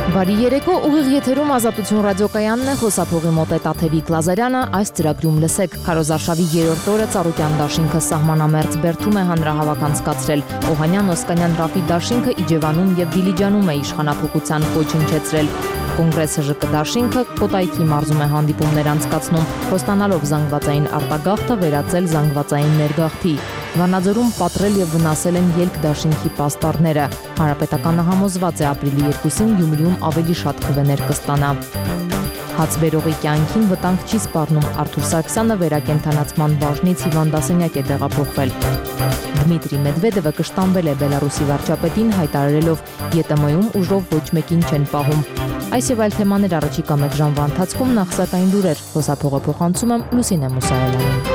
Բարի երեկո, ուղիղ եթերում Ազատություն ռադիոկայանն է, խոսափողի մոտ է Տաթևիկ Լազարյանը, այս ծրագրում լսեք Քարոզարշավի 3-րդ օրը Ծառուկյան դաշինքը սահմանամերձ Բերդում է հանրահավաք անցկացրել, Օհանյան Օսկանյան Ռաֆի դաշինքը Իջևանում եւ Դիլիջանում է իշխանափոխության ոչնչեցրել, Կոնգրես ՀԺԿ դաշինքը Կոտայքի մարզում է հանդիպումներ անցկացնում, խոստանալով զանգվածային արտագաղթը վերածել զանգվածային ներգաղթի, Վանաձորում պատռել եւ վնասել են ելք դաշինքի պաստառները, Հանրապետականը համոզված է ապրիլի 2-ին Գյումրիում ավելի շատ քվեներ կստանա։ Հացբերողի կյանքին վտանգ չի սպառնում, Արթուր Սարգսյանը վերակենդանացման բաժնից հիվանդասենյակ է տեղափոխվել։ Դմիտրի Մեդվեդևը կշտամբել է Բելարուսի վարչապետին, հայտարարելով ԵՏՄ-ում ուժով ոչ մեկին չեն պահում։ Այս եւ այլ թեմաներ առաջիկա մեկ ժամվա ընթացքում նախ սակայն լուրեր, խոսափողը փոխանցում եմ Լուսինե Մուսայելյանին։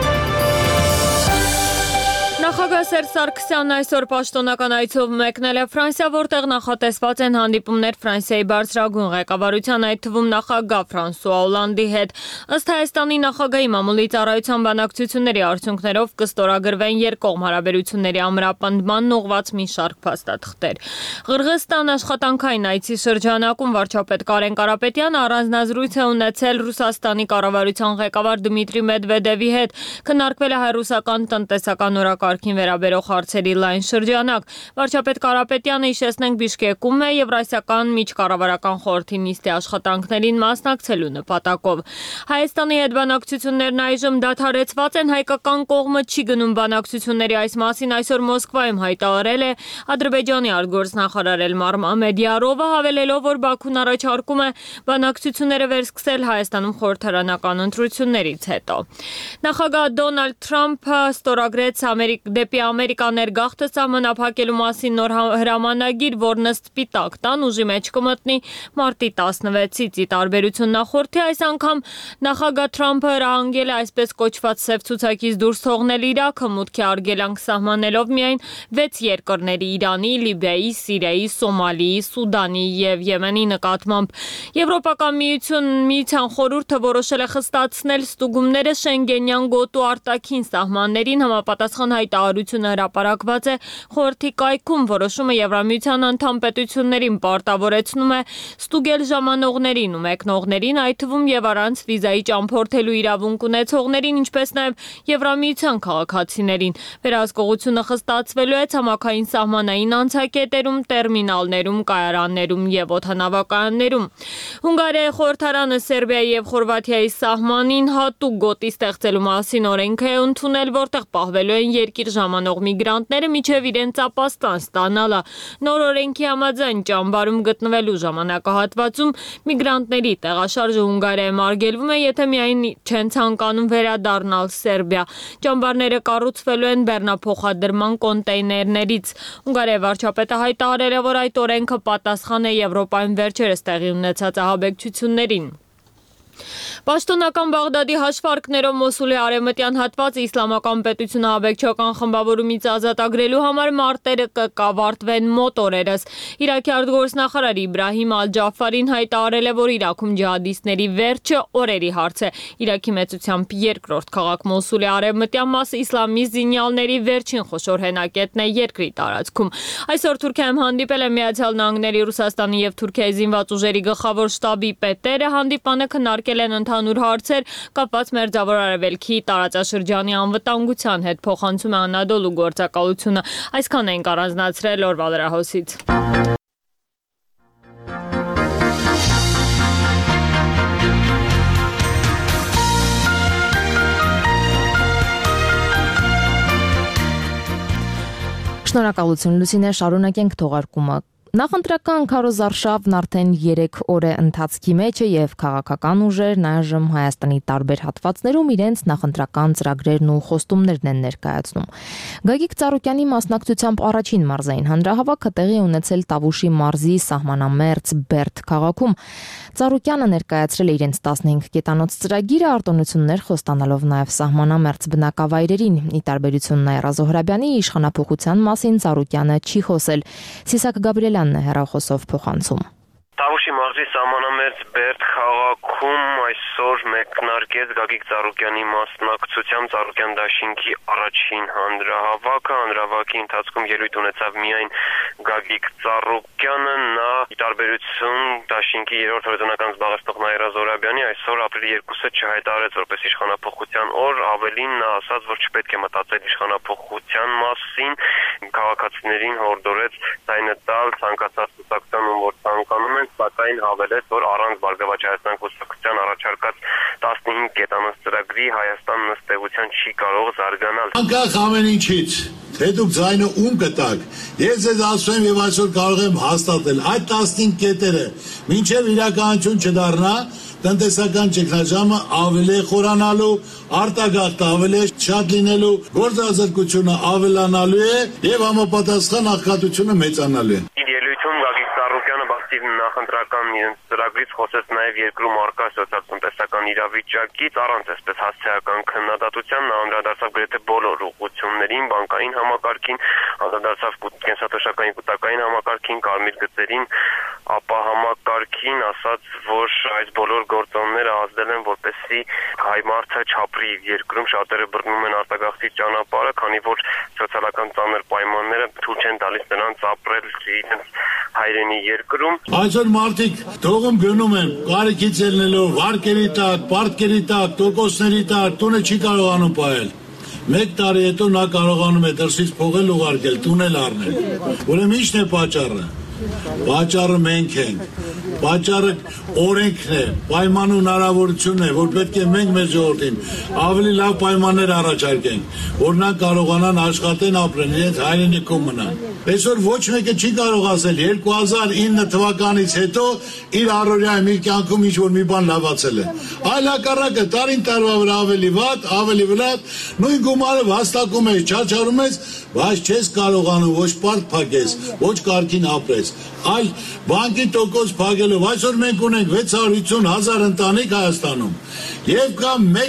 Նախագահ Սերժ Սարգսյանն այսօր պաշտոնական այցով մեկնել է Ֆրանսիա, որտեղ նախատեսված են հանդիպումներ Ֆրանսիայի բարձրագույն ղեկավարության, այդ թվում նախագահ Ֆրանսուଆ Օլանդի հետ։ Ըստ Հայաստանի նախագահի մամուլի ծառայության բանակցությունների արդյունքներով կստորագրվեն երկկողմ հարաբերությունների ամրապնդման ուղղված մի շարք փաստաթղթեր։ Ղրղըզստան աշխատանքային այցի շրջանակում վարչապետ Կարեն Կարապետյանը առանձնազրույց է ունեցել Ռուսաստանի կառավարության ղեկավար Դմիտրի Մեդվեդևի հետ, քննարկվել է հայ-ռուսական տնտեսական օրակարգին վերաբերող հարցերի լայն շրջանակ։ Վարչապետ Կարապետյանը, հիշեցնենք, Բիշկեկում է Եվրասիական միջկառավարական խորհրդի նիստի աշխատանքներին մասնակցելու նպատակով։ Հայաստանի հետ բանակցություններն այժմ դադարեցված են, հայկական կողմը չի գնում բանակցությունների, այս մասին այսօր Մոսկվայում հայտարարել է Ադրբեջանի արտգործնախարար Էլմար Մամեդյարովը, հավելելով, որ Բաքուն առաջարկում է բանակցությունները վերսկսել Հայաստանում խորհրդարանական ընտրություններից հետո։ Նախագահ Դոնալդ Թրամփը ստորագրեց դեպի Ամերիկա ներգաղթը սահմանափակելու մասին նոր հրամանագիր, որն ըստ Սպիտակ տան ուժի մեջ կմտնի մարտի 16-ից։ Ի տարբերություն նախորդի, այս անգամ նախագահ Թրամփը հրահանգել է այսպես կոչված սև ցուցակից դուրս թողնել Իրաքը, մուտքի արգելանք սահմանելով միայն 6 երկրների՝ Իրանի, Լիբիայի, Սիրիայի, Սոմալիի, Սուդանի եւ Եմենի նկատմամբ։ Եվրոպական միության խորհուրդը որոշել է խստացնել ստուգումները Շենգենյան գոտու արտաքին սահմաններին, համապատասխան հայտարարությունը հրապարակված է խորհրդի կայքում, որոշումը Եվրամիության անդամ պետություններին պարտավորեցնում է ստուգել ժամանողներին ու մեկնողներին, այդ թվում եւ առանց վիզայի ճամփորդելու իրավունք ունեցողներին, ինչպես նաեւ Եվրամիության քաղաքացիներին։ Վերահսկողությունը խստացվելու է ցամաքային սահմանային անցակետերում, տերմինալներում, կայարաններում եւ օդանավակայաններում։ Հունգարիայի խորհրդարանը Սերբիայի եւ Խորվաթիայի սահմանին հատուկ գոտի ստեղծելու մասին օրենք է ընդունել, որտեղ պահվելու են երկիր ժամանող միգրանտները մինչև իրենց ապաստան ստանալը։ Նոր օրենքի համաձայն ճամբարում գտնվելու ժամանակահատվածում միգրանտների տեղաշարժը Հունգարիայում արգելվում է, եթե միայն չեն ցանկանում վերադառնալ Սերբիա։ Ճամբարները կառուցվելու են բեռնափոխադրման կոնտեյներներից։ Հունգարիայի վարչապետը հայտարարել է, որ այդ օրենքը պատասխան է Եվրոպայում վերջերս տեղի ունեցած ահաբեկչություններին։ Պաշտոնական Բաղդադի հաշվարկներով Մոսուլի արևմտյան հատվածը իսլամական պետությունը ահաբեկչական խմբավորումից ազատագրելու համար մարտերը կկավարտվեն մոտ օրերս։ Իրաքի արտգործնախարար Իբրահիմ Ալ-Ջաֆարին հայտարարել է, որ Իրաքում ջիհադիստների վերջը օրերի հարց է։ Իրաքի մեծությամբ երկրորդ քաղաք Մոսուլի արևմտյան մասը իսլամիստ զինյալների վերջին խոշոր հենակետն է երկրի տարածքում։ Այսօր Թուրքիայում հանդիպել է Միացյալ Նահանգների, Ռուսաստանի եւ Թուրքիայի զինված ուժերի գլխավոր շտաբի պետերը, հանդիպանը քննարկել են ընդհանուր հարցեր կապված Մերձավոր Արևելքի տարածաշրջանի անվտանգության հետ, փոխանցում է Անադոլու գործակալությունը։ Այսքան ենք առանձնացրել օրվա լրահոսից։ Շնորհակալություն Լուսինե, շարունակենք թողարկումը։ Նախընտրական քարոզարշավն արդեն 3 օր է ընթացքի մեջ է եւ քաղաքական ուժերն այժմ Հայաստանի տարբեր հատվածներում իրենց նախընտրական ծրագրերն ու խոստումներն են ներկայացնում։ Գագիկ Ծառուկյանի մասնակցությամբ առաջին մարզային հանրահավաքը տեղի ունեցել Տավուշի մարզի սահմանամերձ Բերդ քաղաքում։ Ծառուկյանը ներկայացրել է իրենց 15 կետանոց ծրագիրը, արտոնություններ խոստանալով նաեւ սահմանամերձ բնակավայրերին։ Ի տարբերություն Նաիրա Զոհրաբյանի իշխանափոխության մասին Ծառուկյանը չի խոսել։ Սիսակ Գաբրիելյանն է հեռախոսով փոխանցում։ Տավուշի մարզի սահմանամերձ Բերդ քաղաքում այսօր մեկնարկեց Գագիկ Ծառուկյանի մասնակցությամբ Ծառուկյան դաշինքի առաջին հանրահավաքը։ Հանրահավաքի ընթացքում ելույթ ունեցավ միայն Գագիկ Ծառուկյանը, նա ի տարբերություն դաշինքի երրորդ հորիզոնական զբաղեցնող Նաիրա Զորաբյանի այսօր ապրիլի 2-ը չհայտարարեց որպես իշխանափոխության օր, ավելին նա ասաց, որ չպետք է մտածել իշխանափոխության մասին, քաղաքացիներին հորդորեց ձայնը տալ ցանկացած կուսակցության, որ ցանկանում են, սակայն հավելեց, որ առանց Բարգավաճ Հայաստան կուսակցության առաջարկած 15 կետանոց ծրագրի Հայաստան նստեղության չի կարող զարգանալ։ Անկախ ամեն ինչից, թե դուք ձայնը ում կտաք, ես ձեզ ասում եմ եւ այսօր կարող եմ հաստատել, այդ 15 կետերը մինչեւ իրականություն չդառնա, տնտեսական ճգնաժամը ավելի խորանալու, արտագաղթը ավելի շատ լինելու, գործազրկությունը ավելանալու է եւ համապատասխան աղքատությունը մեծանալու է։ Գագիկ Ծառուկյանը բացի նախընտրական ծրագրից խոսեց նաև երկրում առկա սոցիալ-տնտեսական իրավիճակից, առանց այսպես հասցեական քննադատության նա անդրադարձավ գրեթե բոլոր ուղղություններին, բանկային համակարգին, անդրադարձավ կենսաթոշակային կൂട്ടակային համակարգին, կարմիր գծերին, ապա համակարգին, ասաց, որ այս բոլոր գործոնները ազդել են, որպեսզի հայ մարդը չապրի երկրում, շատերը բռնում են արտագաղթի ճանապարհը, քանի որ սոցիալական ծանր պայմանները թույլ չեն տալիս նրանց ապրել իրենց հայրենի երկրում։ Այսօր մարդիկ թողում գնում են կարիքից ելնելով, վարկերի տակ, պարտքերի տակ, տոկոսների տակ, տունը չի կարողանում պահել։ 1 տարի հետո նա կարողանում է դրսից փողել ուղարկել, տունել առնել։ Ուրեմն ի՞նչն է պատճառը։ Պատճառը մենք ենք։ Պատճառը օրենքն է, պայման ու հնարավորությունն է, որ պետք է մենք մեզ ժողովրդին ավելի լավ պայմաններ առաջարկենք, որ նա կարողանան աշխատեն, ապրեն, իրենց հայրենիքում մնան։ Այսօր ոչ մեկը չի կարող ասել 2009 թվականից հետո իր առօրյայում իր կյանքում ինչ-որ մի բան լավացել է։ Այլ հակառակը տարին տարվա վրա ավելի վատ, ավելի վատ, նույն գումարը հաստակում ես, չարչարում ես, բայց չես կարողանում ոչ պարտ փակես, ոչ կարգին ապրես։ Այլ բանկի տոկոս փակելով այսօր մենք ունենք 650,000 ընտանիք Հայաստանում եւ կա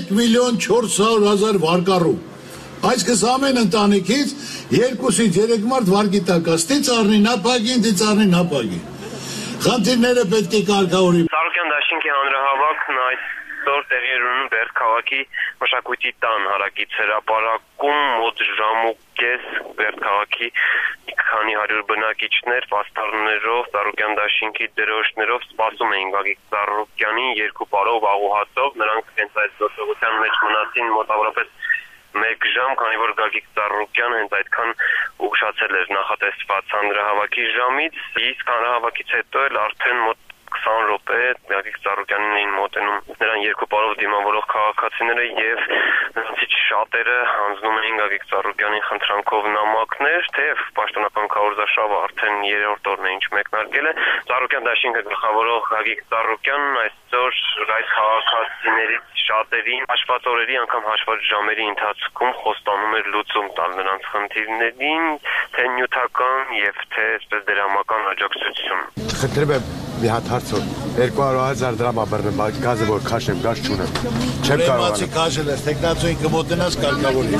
1,400,000 վարկառու։ Այսինքն ամեն ընտանիքից 2-ից 3 մարդ վարկի տակ է, ստից առնի նապագին, դից առնի նապագին։ Խնդիրները պետք է կարգավորի։ Ծառուկյան դաշինքի հանրահավաքն այսօր տեղի էր ունենում Բերդ քաղաքի մշակույթի տան հարակից հրապարակում, մոտ ժամ ու կես Բերդ քաղաքի քանի 100 բնակիչներ պաստառներով, Ծառուկյան դաշինքի դրոշներով սպասում էին Գագիկ Ծառուկյանին երկու պարով աղուհացով, նրանք հենց այս գործողության մեջ մնացին մոտավորապես 1 ժամ, քանի որ Գագիկ Ծառուկյանը հենց այդքան ուշացել էր նախատեսված հանրահավաքի ժամից, իսկ հանրահավաքից հետո էլ արդեն մոտ 20 րոպե Գագիկ Ծառուկյանին էին մոտենում նրան երկու պարով դիմավորող քաղաքացիները եւ նրանցից շատերը հանձնում էին Գագիկ Ծառուկյանին խնդրանքով նամակներ, թեև պաշտոնական քարոզարշավը արդեն 3-րդ օրն է ինչ մեկնարկել է։ Ծառուկյան դաշինքը գլխավորող Գագիկ Ծառուկյանն այսօր այս քաղաքացիներից շատերին հաշված օրերի, անգամ հաշված ժամերի ընթացքում խոստանում էր լուծում տալ նրանց խնդիրներին, թե նյութական եւ թե այսպես դրամական աջակցություն։ Խնդրեմ եմ մի հատ հարցով 200,000 դրամ ապրեմ, գազը որ քաշեմ, գազ չունեմ։ Չեմ կարողանում։ Քաշել ես, տեխնացիային կմոտենաս կարգավորի։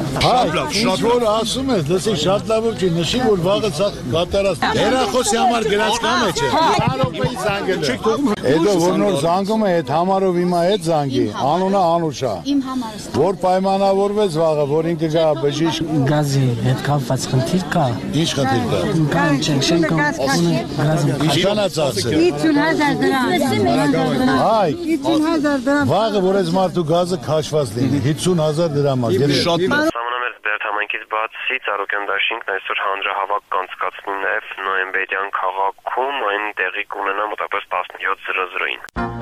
Շատ որ ասում ես, լսի շատ լավ չի, նշի որ վաղը ցած կատարած։ Հերախոսի համար գրած կա մեջ է։ Հարովի զանգել է։ Հետո որ նոր զանգում է, այդ համարով հիմա այդ զանգի, անունը Անուշա։ Իմ համարը։ Որ պայմանավորվեց վաղը, որ ինքը գա բժիշկ գազի հետ կապված խնդիր կա։ Ինչ խնդիր կա։ Կան չենք ունի գազի։ Ինչանա ծախսել։ 50,000 դրամ։ Հայ, 50,000 դրամ։ վաղը որ այս մարդու գազը քաշված լինի, 50,000 դրամ է։ Սահմանամերձ Բերդ համայնքից բացի Ծառուկյան դաշինքն այսօր հանրահավաք կանցկացնի նաև Նոյեմբերյան քաղաքում, այն տեղի կունենա մոտավորապես 17:00-ին։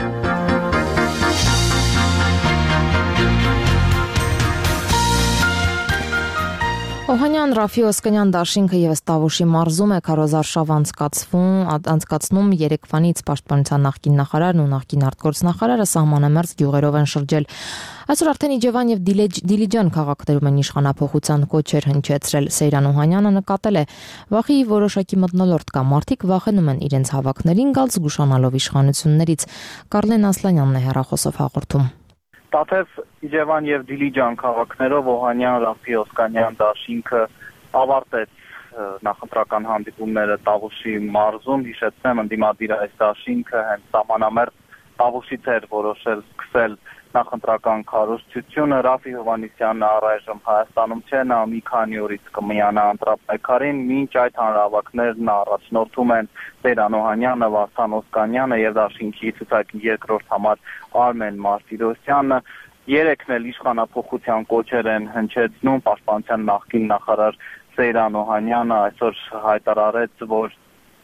Օհանյան Ռաֆի Օսկանյան դաշինքը եւս Տավուշի մարզում է քարոզարշավ անցկացնում Երևանից պաշտպանության նախկին նախարարն ու նախկին արտգործնախարարը սահմանամերձ գյուղերով են շրջել։ Այսօր արդեն Իջևան եւ Դիլիջան քաղաքներում են իշխանափոխության կոչեր հնչեցրել։ Սեյրան Օհանյանը նկատել է, վախի որոշակի մթնոլորտ կա, մարդիկ վախենում են իրենց հավաքներին գալ զգուշանալով իշխանություններից։ Կարլեն Ասլանյանն է հեռախոսով հաղորդում։ Տաթև Իջևան եւ Դիլիջան քաղաքներով Օհանյան Ռաֆի Օսկանյան դաշինքը ավարտեց նախընտրական հանդիպումները Տավուշի մարզում, հիշեցնեմ, ընդդիմադիր այս դաշինքը հենց սահմանամերձ Տավուշից էր որոշել սկսել նախընտրական քարոզչությունը։ Ռաֆի Հովհաննիսյանը առայժմ Հայաստանում չէ, նա մի քանի օրից կմիանա ընտրապայքարին, մինչ այդ հանրահավաքներն առաջնորդում են Տերան Օհանյանը, Վարդան Օսկանյանը եւ դաշինքի ցուցակի երկրորդ համար Արմեն Մարտիրոսյանը։ Երեքն էլ իշխանափոխության կոչեր են հնչեցնում։ Պաշտպանության նախկին նախարար Տերան Օհանյանը այսօր հայտարարեց, որ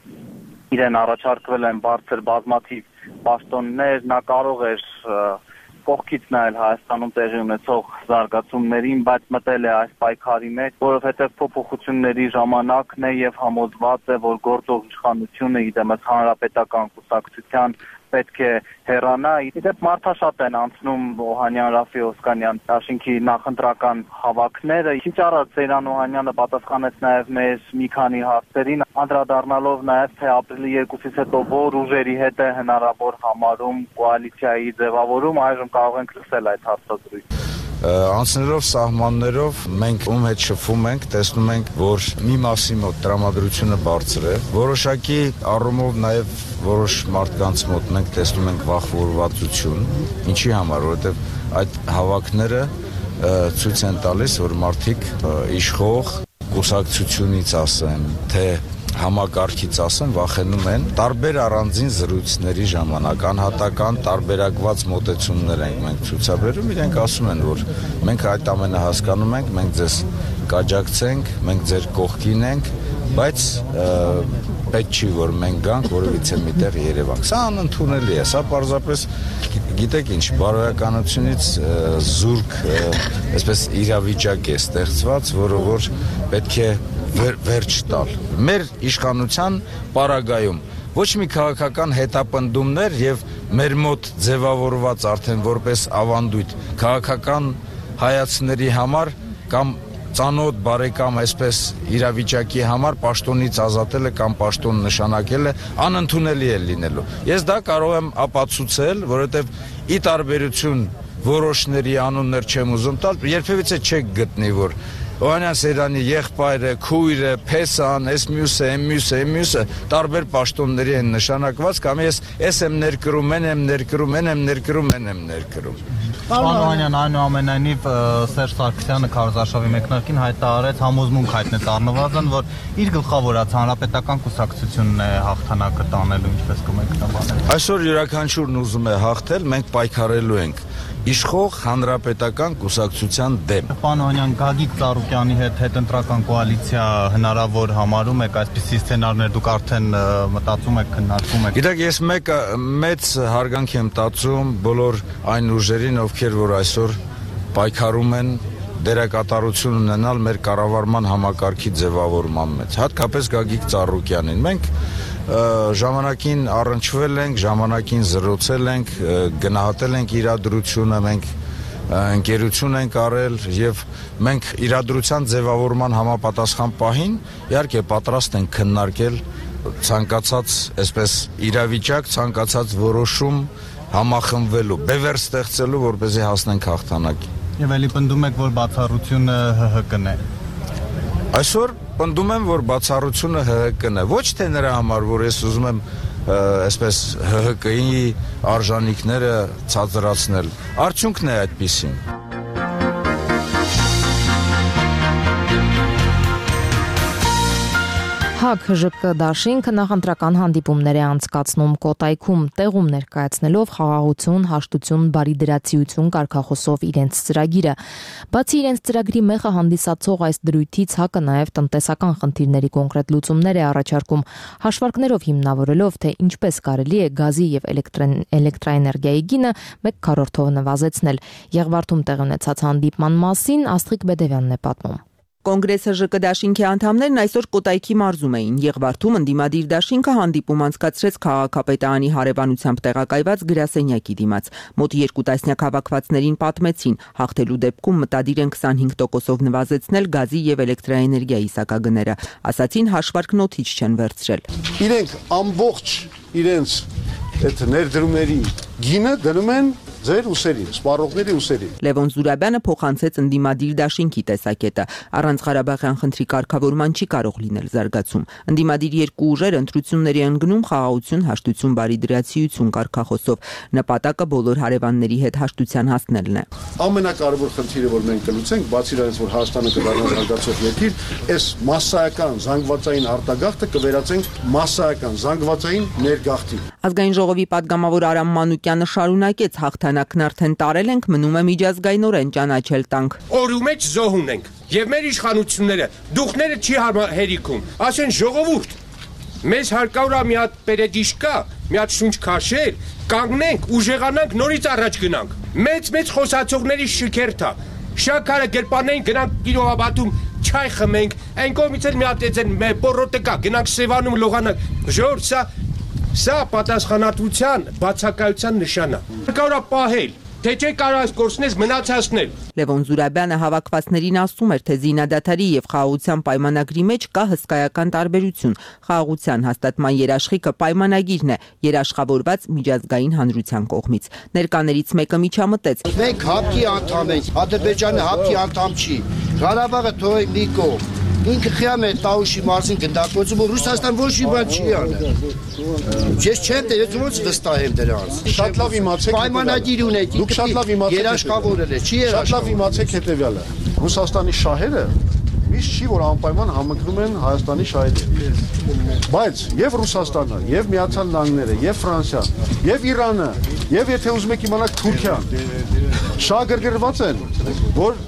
իրեն առաջարկվել են բարձր բազմաթիվ պաշտոններ, նա կարող էր կողքից նայել Հայաստանում տեղի ունեցող զարգացումներին, բայց մտել է այս պայքարի մեջ, որովհետև փոփոխությունների ժամանակն է եւ համոզված է, որ գործող իշխանությունը իդեմս հանրապետական կուսակցության պետք է հեռանա։ Իդեպ մարդաշատ են անցնում Օհանյան, Ռաֆի Օսկանյան դաշինքի նախընտրական հավաքները։ Ինչ արած Տերան Օհանյանը պատասխանեց նաև մեզ մի քանի հարցերին, անդրադառնալով նաև թե ապրիլի 2-ից հետո որ ուժերի հետ է հնարավոր համարում կոալիցիայի ձևավորում, այժմ կարող ենք լսել այդ հարցազրույցը։ Անցնելով սահմաններով մենք ում հետ շփվում ենք, տեսնում ենք, որ մի մասի մոտ տրամադրությունը բարձր է, որոշակի առումով նաև որոշ մարդկանց մոտ մենք տեսնում ենք վախվորվածություն, ինչի համար, որովհետև այդ հավաքները ցույց են տալիս, որ մարդիկ իշխող կուսակցությունից ասեն, թե համակարգից ասեն, վախենում են տարբեր առանձին զրույցների ժամանակ, անհատական տարբերակված մոտեցումներ ենք մենք ցուցաբերում, իրենք ասում են, որ մենք այդ ամենը հասկանում ենք, մենք ձեզ կաջակցենք, մենք ձեր կողքին ենք, բայց պետք չի, որ մենք գանք որևիցե միտեղ Երևան։ Սա անընդունելի է, սա պարզապես գիտեք ինչ, բարոյականությունից զուրկ, այսպես իրավիճակ է ստեղծված, որը որ պետք է վերջ տալ։ Մեր իշխանության պարագայում ոչ մի քաղաքական հետապնդումներ եւ մեր մոտ ձևավորված արդեն որպես ավանդույթ քաղաքական հայացքների համար կամ ծանոթ բարեկամ այսպես իրավիճակի համար պաշտոնից ազատելը կամ պաշտոն նշանակելը անընդունելի է լինելու։ Ես դա կարող եմ ապացուցել, որովհետեւ ի տարբերություն որոշների անուններ չեմ ուզում տալ, երբևիցե չեք գտնի, որ Օհանյան Սերյանի եղբայրը, քույրը, Փեսան, այս մյուսը տարբեր պաշտոնների են նշանակված, կամ ես եմ ներկրում, եմ ներկրում։ Պարոն Օհանյան, այնուամենայնիվ Սերժ Սարգսյանը քարոզարշավի մեկնարկին հայտարարեց, համոզմունք հայտնեց առնվազն, որ իր գլխավորած հանրապետական կուսակցությունն է հաղթանակը տանելու, ինչպես կմեկնաբանել։ Այսօր յուրաքանչյուրն ուզում է հաղթել, մենք պայքարելու ենք իշխող հանրապետական կուսակցության դեմ։ Պարոն Օհանյան, Գագիկ Ծառուկյանի հետ հետընտրական կոալիցիա հնարավոր համարում եք այսպիսի սցենարներ, դուք արդեն մտածում եք, քննարկում եք։ Գիտեք, ես մեծ հարգանք եմ տածում բոլոր այն ուժերին, ովքեր որ այսօր պայքարում են դերակատարություն ունենալ մեր կառավարման համակարգի ձևավորման մեջ, հատկապես Գագիկ Ծառուկյանին։ Մենք ժամանակին առնչվել ենք, ժամանակին զրուցել ենք, գնահատել ենք իրադրությունը, մենք ընկերություն ենք արել եւ մենք իրադրության ձևավորման համապատասխան պահին իհարկե պատրաստ ենք քննարկել ցանկացած այսպես իրավիճակ, ցանկացած որոշում համախմբվելու, բևեռ ստեղծելու, որպեսզի հասնենք հաղթանակի։ Եվ ելի պնդում եք, որ բացառությունը ՀՀԿ-ն է։ Այսօր պնդում եմ, որ բացառությունը ՀՀԿ-ն է, ոչ թե նրա համար, որ ես ուզում եմ այսպես ՀՀԿ-ի արժանինքները ցածրացնել, արդյունքն է այդպիսին։ ՀԱԿ-ՀԺԿ դաշինքը նախընտրական հանդիպումներ է անցկացնում Կոտայքում, տեղում ներկայացնելով խաղաղություն, հաշտություն, բարիդրացիություն կարգախոսով իրենց ծրագիրը։ Բացի իրենց ծրագրի մեխը հանդիսացող այս դրույթից ՀԱԿ-ը նաև տնտեսական խնդիրների կոնկրետ լուծումներ է առաջարկում, հաշվարկներով հիմնավորելով, թե ինչպես կարելի է գազի եւ էլեկտրաէներգիայի գինը 1/4-ով նվազեցնել։ Եղվարդում տեղի ունեցած հանդիպման մասին Աստղիկ Բեդևյանն է պատմում։ Կոնգրես ՀԺԿ դաշինքի անդամներն այսօր Կոտայքի մարզում էին։ Եղվարդում ընդդիմադիր դաշինքը հանդիպում անցկացրեց քաղաքապետարանի հարևանությամբ տեղակայված գրասենյակի դիմաց։ Մոտ 2 տասնյակ հավաքվածներին պատմեցին, հաղթելու դեպքում մտադիր են 25%-ով նվազեցնել գազի եւ էլեկտրաէներգիայի սակագները։ Ասացին, հաշվարկն օդից չեն վերցրել։ Իրենք ամբողջ իրենց այդ ներդրումների գինը դնում են ձեր ուսերին, սպառողների ուսերին։ Լևոն Զուրաբյանը փոխանցեց ընդդիմադիր դաշինքի տեսակետը։ Առանց Ղարաբաղյան խնդրի կարգավորման չի կարող լինել զարգացում։ Ընդդիմադիր երկու ուժեր ընտրությունների են գնում խաղաղություն, հաշտություն, բարիդրացիություն կարգախոսով։ Նպատակը բոլոր հարևանների հետ հաշտության հասնելն է։ Ամենակարևոր խնդիրը, որ մենք կլուծենք, բացի նրանից, որ Հայաստանը կդառնա զարգացող երկիր, այս մասսայական զանգվածային արտագաղթը կվերածենք մասսայական զանգվածային ներգաղթի։ Ազգային ժողովի падգամավոր Արամ Մանուկյանը շարունակեց հաղթանակն արդեն տարել ենք, մնում է միջազգայինորեն ճանաչել տանք։ Օրու մեջ զոհ ունենք եւ մեր իշխանությունները դուխները չի հերիքում։ Ասեն ժողովուրդ, մեզ հարկավոր է մի հատ պերեդիշ կա, մի հատ շունչ քաշել, կանգնենք, ուժեղանանք, նորից առաջ գնանք։ Մեծ խոսացողների շքերթա։ Շաքարը գրպանենք, գնանք կիրովաբատում չայ խմենք, այն կողմից էլ մի հատ էցեն պորոտը կա, գնանք Սևանում լողանանք։ Ժողովուրդ, սա պատասխանատվության, բացակայության նշան է։ Հարկավոր է պահել, թե չէ կարող այս գործնես մնացածնել։ Լևոն Զուրաբյանը հավաքվածներին ասում էր, թե զինադադարի եւ խաղաղության պայմանագրի մեջ կա հսկայական տարբերություն։ Խաղաղության հաստատման երաշխիքը պայմանագիրն է, երաշխավորված միջազգային հանրության կողմից։ Ներկաներից մեկը միջամտեց. Մենք հապկի անդամ ենք, Ադրբեջանը հապկի անդամ չի։ Ղարաբաղը թողեք մի կողմ։ Ինքը խիամ է Տաուշի մարզին գնդակոծում, որ Ռուսաստան ոչ մի բան չի անել։ Ես չեմ դե ոնց վստահեմ դրանց։ Շատ լավ իմացեք, պայմանագիր ունեք, դուք շատ լավ իմացեք, երաշխավորել է, չի երաշխավորել։ Շատ լավ իմացեք հետևյալը։ Ռուսաստանի շահերը միշտ չի, որ անպայման համընկնում են Հայաստանի շահերին։ Բայց եւ Ռուսաստանը, եւ Միացյալ Նահանգները, եւ Ֆրանսիան, եւ Իրանը, եւ եթե ուզում եք իմանալ Թուրքիան, շահագրգռված են, որ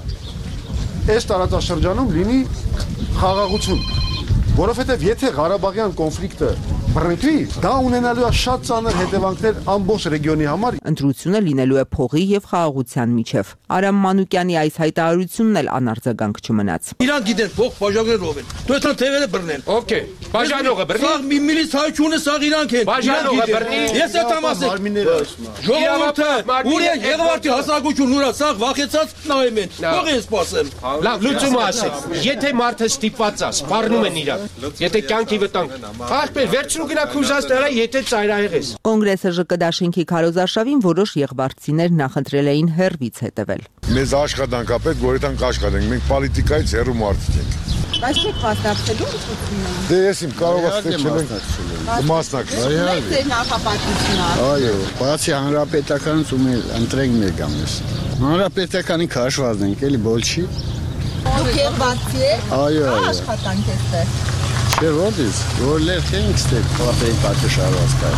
այս տարածաշրջանում լինի խաղաղություն, որովհետև եթե Ղարաբաղյան կոնֆլիկտը բռնկվի, դա ունենալու է շատ ծանր հետևանքներ ամբողջ ռեգիոնի համար։ Ընտրությունը լինելու է փողի եւ խաղաղության միջև։ Արամ Մանուկյանի այս հայտարարությունն էլ անարձագանք չմնաց։ Իրանք գիտեն փող բաժանողներ ով են։ Դու այդքան թևերը բռնեն։ Okay, բաժանողը բռնի։ Սաղ միլիցիայությունը սաղ իրանք են։ Բաժանողը բռնի։ Ես այդ ամասեմ։ Ժողովուրդը ուր է Եղվարդի հասարակությունն ուրա սաղ վախեցած նայում են։ Ո՞ղ են սպասել։ Լավ, լուծումը ասեք։ Եթե մարդը ստիպված է, սպառնում են իրար։ Եթե կյանքի վտանգ։ Ախպեր, վերջում գնաք ուզած դրա, եթե ծայրահեղ ես։ Կոնգրեսը ԺԿ դաշինքի քարոզարշավին որոշ եղվարդցիներ նախընտրել էին հերվից հետևել։ Մեզ աշխատանք ապետ, որ այդքան կաշխատենք, մենք պոլիտիկայից հեռու մարդիկ ենք։ Բայց չեք մասնակցելու ուսուցումներին։ Դե ես իմ կարող ասել չենք մասնակցել։ Ձեր նախապատվությունը։ Այո, բացի հանրապետականից ու մեր ընտրենք մեկ ամիս։ Հանրապետականի քաշված ենք, էլի բոլչի։ Դուք եղբացի եք։ Այո, աշխատանք էստեղ։ Չէ, ո՞դից, որ լերքենք ստե պլատեի պատշարված կա։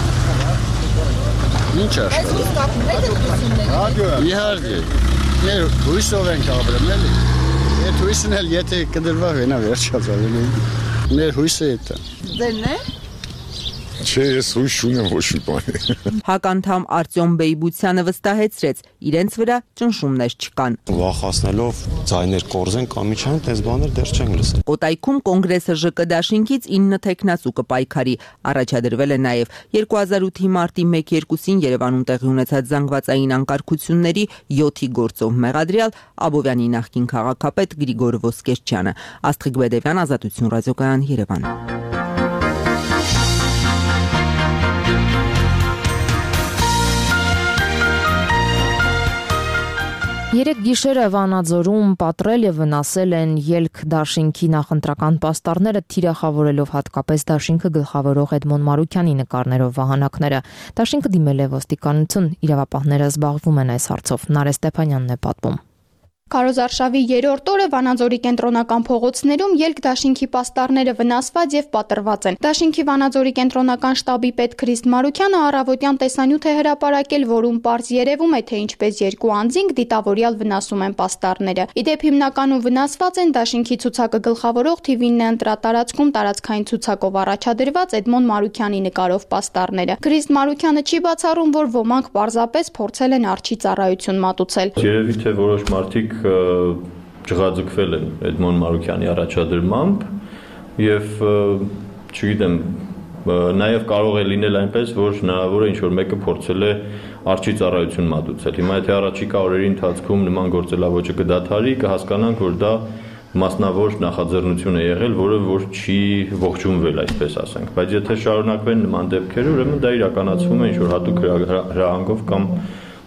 Ինչ աշխատանք։ Այո, իհարկե։ Մեր հույսով ենք ապրում, էլի։ Այդ հույսն էլ եթե կդրվա վենա վերջացավ, մեր հույսը է։ Ձերն է։ Չէ, ես հույս չունեմ ոչ մի բանի։ Հականդամ Արտյոմ Բեյբուցյանը վստահեցրեց, իրենց վրա ճնշումներ չկան։ Վախացնելով ձայներ կորզեն կամ իջան, այդպես բաներ դեռ չենք լսել։ Կոտայքում կոնգրեսը ԺԿ դաշինքից 9 թեկնածու կպայքարի, առաջադրվել է նաև 2008-ի մարտի 1-2-ին Երևանում տեղի ունեցած զանգվածային անկարգությունների 7-ի գործով մեղադրյալ Աբովյանի նախկին քաղաքապետ Գրիգոր Ոսկերչյանը։ Աստղիկ Բեդևյան, Ազատություն ռադիոկայան, Երևան։ Երեք գիշերը Վանաձորում պատռել եւ վնասել են ելք դաշինքի նախընտրական պաստառները, թիրախավորելով հատկապես դաշինքը գլխավորող Էդմոն Մարուկյանի նկարներով վահանակները։ Դաշինքը դիմել է ոստիկանություն, իրավապահները զբաղվում են այս հարցով։ Նարէ Ստեփանյանն է պատմում։ Քարոզարշավի երրորդ օրը Վանաձորի կենտրոնական փողոցներում ելք դաշինքի պաստառները վնասված եւ պատռված են։ Դաշինքի Վանաձորի կենտրոնական շտաբի պետ Քրիստ Մարուկյանը առավոտյան տեսանյութ է հրապարակել, որում պարզ երևում է, թե ինչպես երկու անձինք դիտավորյալ վնասում են պաստառները։ Իդեպ հիմնականում վնասված են դաշինքի ցուցակը գլխավորող TV9 ընտրատարածքում տարածքային ցուցակով առաջադրված Էդմոն Մարուկյանի նկարով պաստառները։ Քրիստ Մարուկյանը չի բացառում, որ ոմանք պարզապես փորձել են արջի ծառայություն մատուցել։ Երևի թե որոշ մարդիկ ջղաձգվել են Էդմոն Մարուկյանի առաջադրմամբ եւ չգիտեմ, նաեւ կարող է լինել այնպես, որ հնարավոր է ինչ-որ մեկը փորձել է արջի ծառայություն մատուցել։ Հիմա եթե առաջիկա օրերի ընթացքում նման գործելավոճը կդադարի, կհասկանանք, որ դա մասնավոր նախաձեռնություն է եղել, որը որ չի ողջունվել, այսպես ասենք, բայց եթե շարունակվեն նման դեպքերը, ուրեմն դա իրականացվում է ինչ-որ հատուկ հրահանգով կամ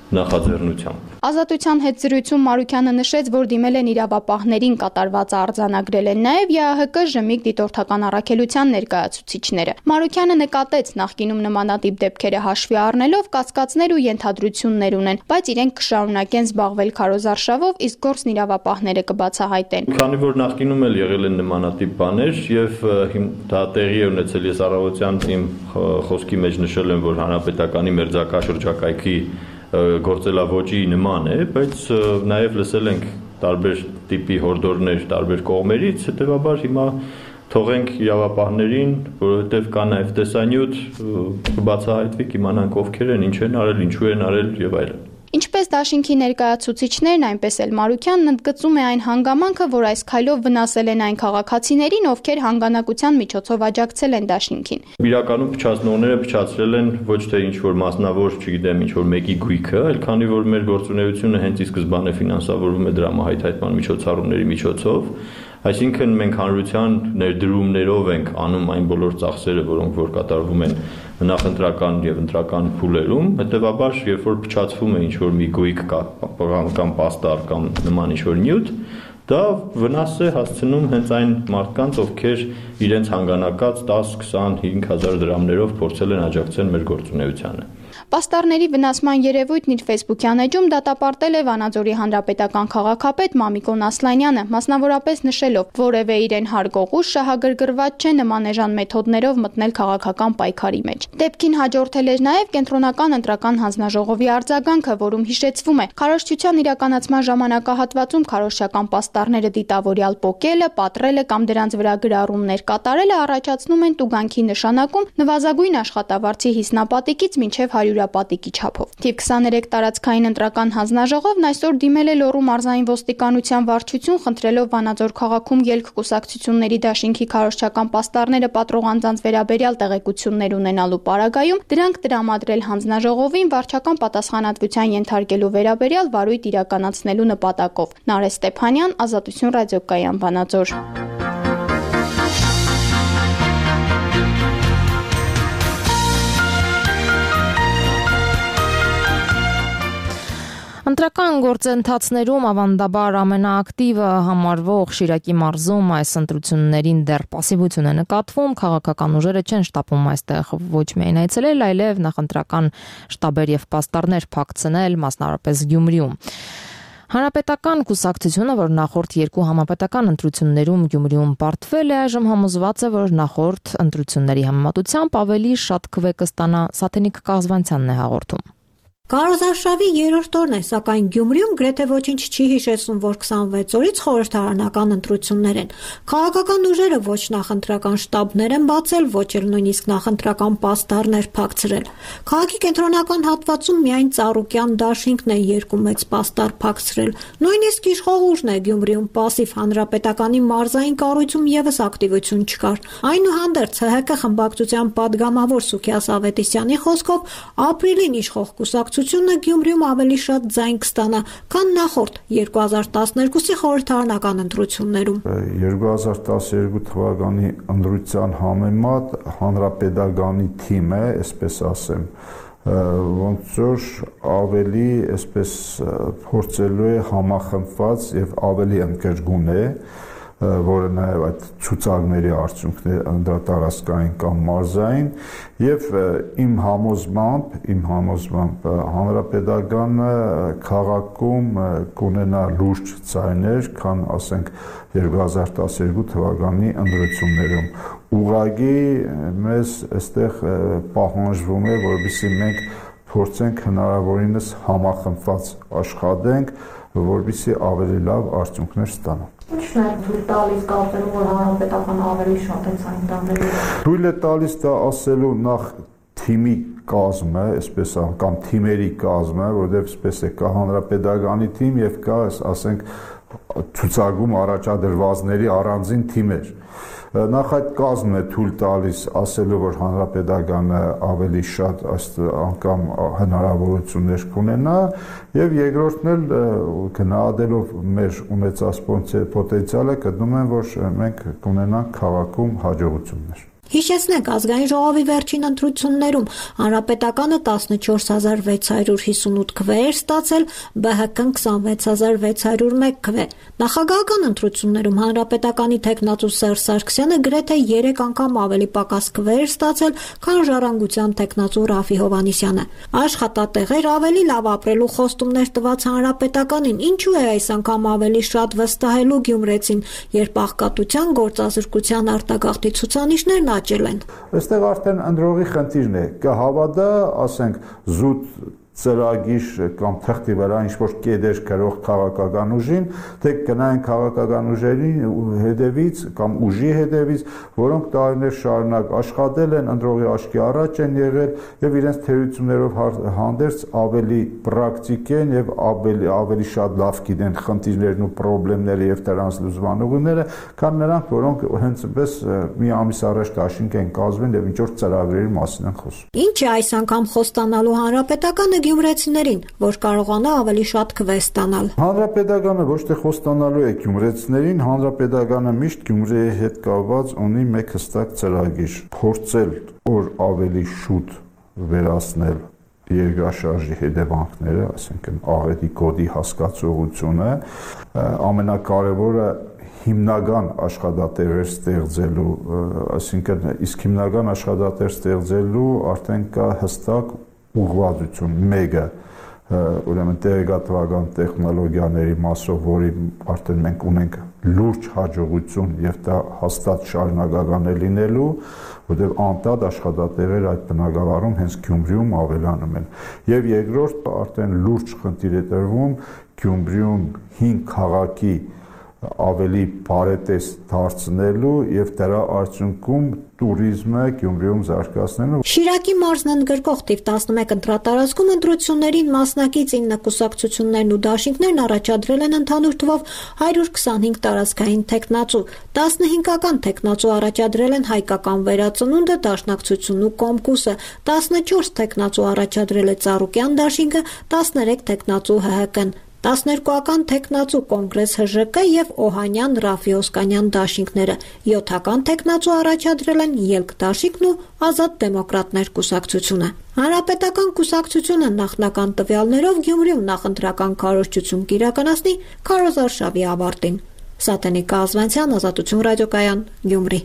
նախաձեռնությամբ։ Ազատության հետ զրույցում Մարուքյանը նշեց, որ դիմել են իրավապահներին, կատարվածը արձանագրել են նաև ԵԱՀԿ ԺՄԻԳ դիտորդական առաքելության ներկայացուցիչները։ Մարուքյանը նկատեց, նախկինում նմանատիպ դեպքերը հաշվի առնելով կասկածներ ու ենթադրություններ ունեն, բայց իրենք կշարունակեն զբաղվել քարոզարշավով, իսկ գործն իրավապահները կբացահայտեն։ Քանի որ նախկինում էլ եղել են նմանատիպ բաներ եւ դա տեղի է ունեցել, ես առավոտյան իմ խոսքի մեջ նշել եմ, որ հանրապետականի մերձակա շրջակայքի գործելավոճի նման է, բայց նաև լսել ենք տարբեր տիպի հորդորներ տարբեր կողմերից, հետևաբար հիմա թողենք իրավապահներին, որովհետև կա նաև տեսանյութ, կբացահայտվի, կիմանանք ովքեր են, ինչ են արել, ինչու են արել եւ այլն։ Ինչպես դաշինքի ներկայացուցիչներն, այնպես էլ Մարուքյանն ընդգծում է այն հանգամանքը, որ այս քայլով վնասել են այն քաղաքացիներին, ովքեր հանգանակության միջոցով աջակցել են դաշինքին։ Իրականում փչացնողները փչացրել են ոչ թե ինչ-որ մասնավոր, չգիտեմ, ինչ-որ մեկի գույքը, այլ քանի որ մեր գործունեությունը հենց ի սկզբանե ֆինանսավորվում է դրամահայթայթման միջոցառումների միջոցով, այսինքն մենք հանրության ներդրումներով ենք անում այն բոլոր ծախսերը, որոնք որ կատարվում են նախընտրական եւ ընտրական փուլերում, հետեւաբար երբ որ փչացվում է ինչ-որ մի գույք կամ պաստառ կամ նման ինչ-որ նյութ, դա վնաս է հասցնում հենց այն մարդկանց, ովքեր իրենց հանգանակած 10-25 հազար դրամներով փորձել են աջակցել մեր գործունեությանը։ Պաստառների վնասման երևույթն իր ֆեյսբուքյան էջում դատապարտել է Վանաձորի հանրապետական քաղաքապետ Մամիկոն Ասլանյանը, մասնավորապես նշելով, որևէ իրեն հարգողուց շահագրգռված չէ նման էժան մեթոդներով մտնել քաղաքական պայքարի մեջ։ Դեպքին հաջորդել էր նաև կենտրոնական ընտրական հանձնաժողովի արձագանքը, որում հիշեցվում է, քարոզչության իրականացման ժամանակահատվածում քարոզչական պաստառները դիտավորյալ պոկելը, պատռելը կամ դրանց վրա գրառումներ կատարելը առաջացնում են տուգանքի նշանակում նվազագույն աշխատավարձի հիսնապատիկից մինչև 100-պատիկի չափով։ Թիվ 23 տարածքային ընտրական հանձնաժողովն այսօր դիմել է Լոռու մարզային ոստիկանության վարչություն, խնդրելով Վանաձոր քաղաքում ելք կուսակցությունների դաշինքի քարոզչական պաստառները պատրող անձանց վերաբերյալ տեղեկություններ ունենալու պարագայում դրանք տրամադրել հանձնաժողովին վարչական պատասխանատվության ենթարկելու վերաբերյալ վարույթ իրականացնելու նպատակով։ Նարէ Ստեփանյան, Ազատություն ռադիոկայան, Վանաձոր։ Ընտրական գործընթացներում ավանդաբար ամենաակտիվը համարվող Շիրակի մարզում այս ընտրություններին դեռ պասիվություն է նկատվում, քաղաքական ուժերը չեն շտապում այստեղ ոչ միայն այցելել, այլև նախընտրական շտաբեր եւ պաստառներ փակցնել, մասնավորապես Գյումրիում։ Հանրապետական կուսակցությունը, որ նախորդ երկու համապետական ընտրություններում Գյումրիում պարտվել է, այժմ համոզված է, որ նախորդ ընտրությունների համեմատությամբ ավելի շատ քվե կստանա, Սաթենիկ Կազվանցյանն է հաղորդում։ Քարոզարշավի երրորդ օրն է, սակայն Գյումրիում գրեթե ոչինչ չի հիշեցնում, որ 26 օրից խորհրդարանական ընտրություններ են։ Քաղաքական ուժերը ոչ նախընտրական շտաբներ են բացել, ոչ էլ նույնիսկ նախընտրական պաստառներ փակցրել։ Քաղաքի կենտրոնական հատվածում միայն Ծառուկյան դաշինքն է երկու մեծ պաստառ փակցրել։ Նույնիսկ իշխող ուժն է Գյումրիում պասիվ, հանրապետականի մարզային կառույցում եւս ակտիվություն չկար։ Այնուհանդերձ ՀՀԿ խմբակցության падգամավոր Սուքիաս Ավետիսյանի խոսքով ապրիլին իշխող կուսակցությունը Գյումրիում ավելի շատ ձայն կստանա, քան նախորդ 2012-ի խորհրդարանական ընտրություններում։ 2012 թվականի ընտրության համեմատ հանրապետականի թիմը, այսպես ասեմ, ոնց որ ավելի այսպես փորձելու է համախմբված եւ ավելի ընդգրկուն է, որը նաև այդ ցուցակների արդյունքներ ընդդատարածքային կամ մարզային եւ իմ համոզմամբ հանրապետականը քաղաքում կունենա լուրջ ցայներ, քան ասենք 2012 թվականի ընտրություններում։ Ուղղակի մեզ այստեղ պահանջվում է, որովհետեւ մենք փորձենք հնարավորինս համախմբված աշխատենք, որովհետեւ ավելի լավ արդյունքներ ստանանք։ Ինչն է թույլ տալիս կարծելու, որ հանրապետականը ավելի շատ է ցայն տանելու։ Թույլ է տալիս դա ասելու նախ թիմի կազմը, այսպես կամ թիմերի կազմը, որովհետև այսպես է կա հանրապետականի թիմ եւ կա, ասենք, ցուցակում առաջադրվածների առանձին թիմեր։ Նախ այդ կազմն է թույլ տալիս ասելու, որ հանրապետականը ավելի շատ անգամ հնարավորություններ կունենա եւ երկրորդն էլ գնահատելով մեր ունեցած պոտենցիալը գտնում եմ, որ մենք կունենանք քաղաքում հաջողություններ։ Հիշեցնենք, ազգային ժողովի վերջին ընտրություններում Հանրապետականը 14658 քվե էր ստացել, ԲՀԿ-ն 26601 քվե։ Նախագահական ընտրություններում Հանրապետականի թեկնածու Սերժ Սարգսյանը գրեթե 3 անգամ ավելի պակաս քվե էր ստացել, քան Ժառանգության թեկնածու Ռաֆի Հովհաննիսյանը։ Աշխատատեղեր, ավելի լավ ապրելու խոստումներ տված Հանրապետականին ինչու է այս անգամ ավելի շատ վստահելու գյումրեցին, երբ աղքատության, գործազրկության արտագաղթի ցուցանիշներն աճել են։ Այստեղ արդեն ընտրողի խնդիրն է, կհավատա, ասենք, զուտ ծրագիր կամ թղթի վրա ինչ-որ կեդեր գրող քաղաքական ուժին, թե գնային քաղաքական ուժերի հետևից կամ ուժի հետևից, որոնք տարիներ շարունակ աշխատել են, ընտրողի աչքի առաջ են եղել եւ իրենց թերություններով հանդերձ ավելի պրակտիկ են եւ ավելի շատ լավ գիտեն խնդիրներն ու խնդիրները եւ դրանց լուծման ուղիները, քան նրանք, որոնք հենց այնպես մի ամիս առաջ դաշինք են կազմել եւ ինչ-որ ծրագրերի մասին են խոսում։ Ինչ է այս անգամ խոստանալու Հանրապետականը գյումրեցիներին, որ կարողանա ավելի շատ քվե ստանալ։ Հանրապետականը ոչ թե խոստանալու է գյումրեցիներին, Հանրապետականը միշտ Գյումրիի հետ կապված ունի մեկ հստակ ծրագիր՝ փորձել օր ավելի շուտ վերացնել երկրաշարժի հետևանքները, այսինքն աղետի կոդի հասկացողությունը, ամենակարևորը հիմնական աշխատատեղեր ստեղծելու, այսինքն իսկ հիմնական աշխատատեղ ստեղծելու արդեն կա հստակ ուղղվածություն մեկը, ուրեմն տեղեկատվական տեխնոլոգիաների մասով, որի արդեն մենք ունենք լուրջ հաջողություն եւ դա հաստատ շարունակական է լինելու, որտեղ անդադ աշխատատեղեր այդ բնակավարում հենց Գյումրիում ավելանում են։ Եվ երկրորդ արդեն լուրջ խնդիր է տրվում Գյումրիում 5 քաղաքի ավելի բարետես դարձնելու եւ դրա արդյունքում տուրիզմը Գյումրիում զարգացնելու։ Շիրակի մարզն ընդգրկող թիվ 11 ընտրատարածքում ընտրություններին մասնակից 9 կուսակցություններն ու դաշինքներն առաջադրել են ընդհանուր թվով 125 տարածքային թեկնածու, 15-ական թեկնածու առաջադրել են Հայկական վերածնունդը, Դաշնակցությունն ու Կոմկուսը, 14 թեկնածու առաջադրել է Ծառուկյան դաշինքը, 13 թեկնածու ՀՀԿ-ն, 12-ական թեկնածու Կոնգրես ՀԺԿ եւ Օհանյան Ռաֆի Օսկանյան դաշինքները, 7-ական թեկնածու առաջադրել են Ելք դաշինքն ու Ազատ դեմոկրատներ կուսակցությունը։ Հանրապետական կուսակցությունը նախնական տվյալներով Գյումրիում նախընտրական քարոզչություն կիրականացնի քարոզարշավի ավարտին։ Սատենիկ Կազվանցյան, Ազատություն ռադիոկայան, Գյումրի։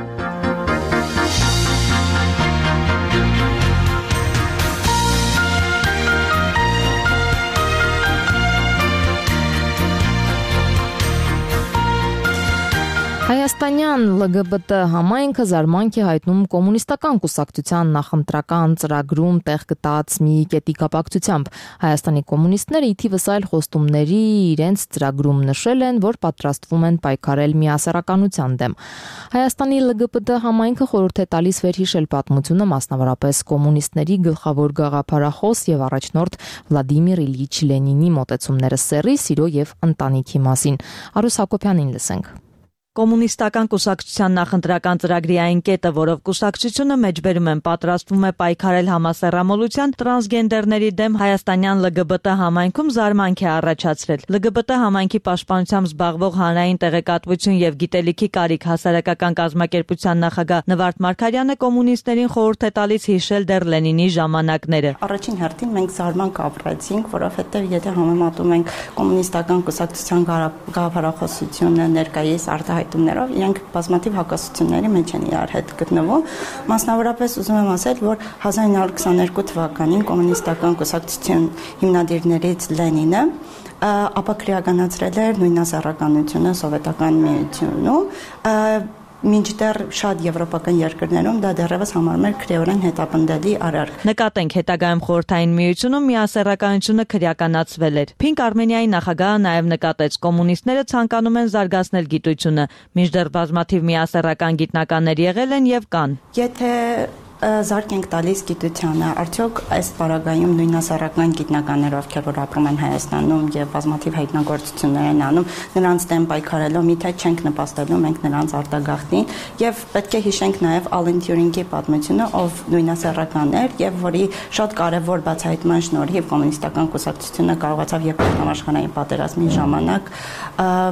Հայաստանյան ԼԳԲՏ համայնքը զարմանք է հայտնում կոմունիստական կուսակցության նախընտրական ծրագրում տեղ գտած մի կետի կապակցությամբ։ Հայաստանի կոմունիստները ի թիվս այլ խոստումների իրենց ծրագրում նշել են, որ պատրաստվում են պայքարել միասեռականության դեմ։ Հայաստանի ԼԳԲՏ համայնքը խորհուրդ է տալիս վերհիշել պատմությունը, մասնավորապես կոմունիստների գլխավոր գաղափարախոս եւ առաջնորդ Վլադիմիր Իլյիչ Լենինի մոտեցումները սեռի, սիրո եւ ընտանիքի մասին։ Արուս Հակոբյանին լսենք։ Կոմունիստական կուսակցության նախընտրական ծրագրի այն կետը, որով կուսակցությունը մեջբերում են պատրաստվում է պայքարել համասեռամոլության, տրանսգենդերների դեմ հայաստանյան ԼԳԲՏ համայնքում զարմանք է առաջացրել։ ԼԳԲՏ համայնքի պաշտպանությամբ զբաղվող հանրային տեղեկատվություն եւ գիտելիքի կարիք հասարակական կազմակերպության նախագահ Նվարդ Մարգարյանը կոմունիստներին խորհուրդ է տալիս հիշել դեռ Լենինի ժամանակները։ Առաջին հերթին մենք զարմանք ապրեցինք, որովհետեւ եթե համեմատում ենք կոմունիստական կուսակցության գաղափարախոսությունը ներկայիս արտահայտումներով, իրենք բազմաթիվ հակասությունների մեջ են իրար հետ գտնվում։ Մասնավորապես ուզում եմ ասել, որ 1922 թվականին կոմունիստական կուսակցության հիմնադիրներից Լենինը ապաքրեականացրել էր նույնասեռականությունը Սովետական միությունում, մինչդեռ շատ եվրոպական երկրներում դա դեռևս համարում էր քրեորեն հետապնդելի արարք։ Նկատենք հետագայում Խորհրդային միությունում միասեռականությունը քրեականացվել էր։ Փինք Արմենիայի նախագահը նաև նկատեց, կոմունիստները ցանկանում են զարգացնել գիտությունը, մինչդեռ բազմաթիվ միասեռական գիտնականներ եղել են եւ կան։ Եթե զարկ ենք տալիս գիտությանը, արդյոք այս պարագայում նույնասեռական գիտնականներ, ովքեր որ ապրում են Հայաստանում եւ բազմաթիվ հայտնագործություններ են անում, նրանց դեմ պայքարելով միթե չենք նպաստելու մենք նրանց արտագաղթին եւ պետք է հիշենք նաեւ Ալեն Թյուրինգի պատմությունը, ով նույնասեռական էր եւ որի շատ կարեւոր բացահայտման շնորհիվ կոմունիստական կուսակցությունը կարողացավ երկրորդ համաշխարհային պատերազմի ժամանակ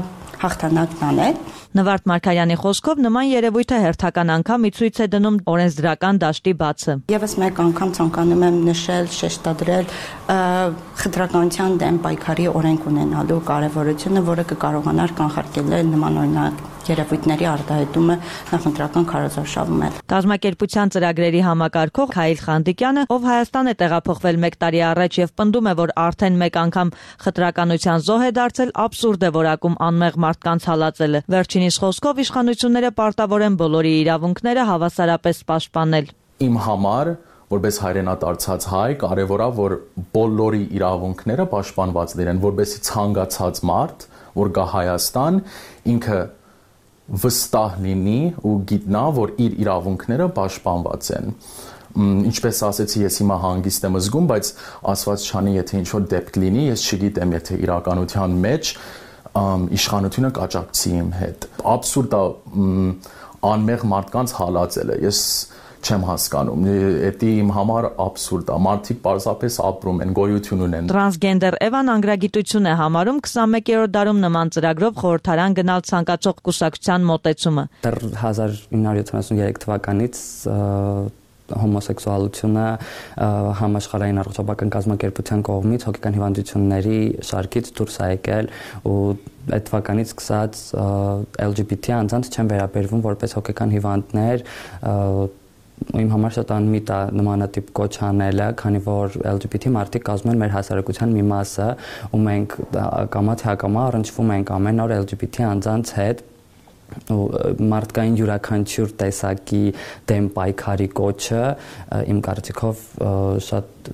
հաղթանակն անել։ Նվարդ Մարգարյանի խոսքով նման երևույթը հերթական անգամ ի ցույց է դնում օրենսդրական դաշտի բացը։ Եվս մեկ անգամ ցանկանում եմ նշել, շեշտադրել խտրականության դեմ պայքարի օրենք ունենալու կարևորությունը, որը կկարողանար կանխարգելել նման օրինակ երևույթների արտահայտումը նախընտրական քարոզարշավում է։ Կազմակերպության ծրագրերի համակարգող Քայլ Խանդիկյանը, ով Հայաստան է տեղափոխվել 1 տարի առաջ եւ պնդում է, որ արդեն մեկ անգամ խտրականության զոհ է դարձել, աբսուրդ է որակում անմեղ մարդկանց հալածելը։ Վերջինիս խոսքով իշխանությունները պարտավոր են բոլորի իրավունքները հավասարապես պաշտպանել։ Իմ համար որպես հայրենադարձած հայ կարևոր է, որ բոլորի իրավունքները պաշտպանված լինեն, որպեսզի ցանկացած մարդ, որ գա Հայաստան, ինքը վստահ լինի ու գիտնա, որ իր իրավունքները պաշտպանված են։ Ինչպես ասեցի, ես հիմա հանգիստ եմ զգում, բայց ասված չանի, եթե ինչ-որ դեպք լինի, ես չգիտեմ, եթե իրականության մեջ իշխանությունը կաջակցի իմ հետ։ Աբսուրդ է անմեղ մարդկանց հալածելը։ Ես չեմ հասկանում, դա իմ համար աբսուրդ է, մարդիկ պարզապես ապրում են, գոյություն ունեն։ Տրանսգենդեր Էվան անգրագիտություն է համարում 21-րդ դարում նման ծրագրով խորհրդարան գնալ ցանկացող կուսակցության մոտեցումը։ Դեռ 1973 թվականից հոմոսեքսուալությունը համաշխարհային առողջապահական կազմակերպության կողմից հոգեկան հիվանդությունների շարքից դուրս է եկել ու այդ թվականից սկսած LGBT անձանց չեն վերաբերվում որպես հոգեկան հիվանդներ Իմ համար շատ անմիտ է նմանատիպ կոչ անելը, քանի որ LGBT մարդիկ կազմում են մեր հասարակության մի մասը, ու մենք կամա թե ակամա առնչվում ենք ամեն օր LGBT անձանց հետ, ու մարդկային յուրաքանչյուր տեսակի դեմ պայքարի կոչը իմ կարծիքով շատ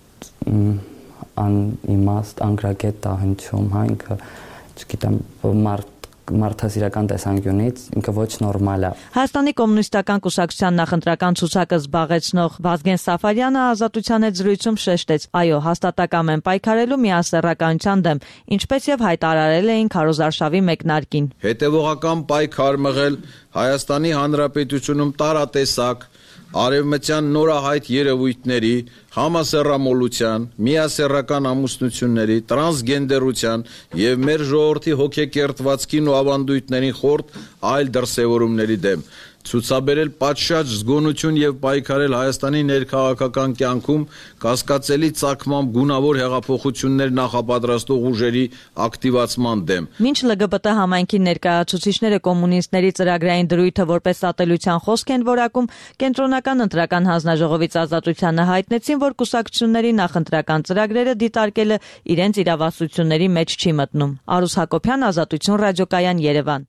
անիմաստ անգրագետ է հնչում, հա, ինքը չգիտեմ, մարդասիրական տեսանկյունից ինքը ոչ նորմալ է։ Հայաստանի կոմունիստական կուսակցության նախընտրական ցուցակը զբաղեցնող Վազգեն Սաֆարյանը ազատության հետ զրույցում շեշտեց. այո, հաստատակամ են պայքարելու միասեռականության դեմ, ինչպես եւ հայտարարել էին քարոզարշավի մեկնարկին։ Հետևողական պայքար մղել Հայաստանի Հանրապետությունում տարատեսակ արևմտյան նորահայտ երևույթների, համասեռամոլության, միասեռական ամուսնությունների, տրանսգենդերության եւ մեր ժողովրդի հոգեկերտվածքին ու ավանդույթներին խորտ այլ դրսևորումների դեմ, ցուցաբերել պատշաճ զգոնություն եւ պայքարել Հայաստանի ներքաղաքական կյանքում կասկածելի ծագմամբ գունավոր հեղափոխություններ նախապատրաստող ուժերի ակտիվացման դեմ։ Մինչ LGBT համայնքի ներկայացուցիչները կոմունիստների ծրագրային դրույթը որպես ատելության խոսք են որակում, կենտրոնական ընտրական հանձնաժողովից ազատությանը հայտնեցին, որ կուսակցությունների նախընտրական ծրագրերը դիտարկելը իրենց իրավասությունների մեջ չի մտնում։ Արուս Հակոբյան, Ազատություն ռադիոկայան, Երևան։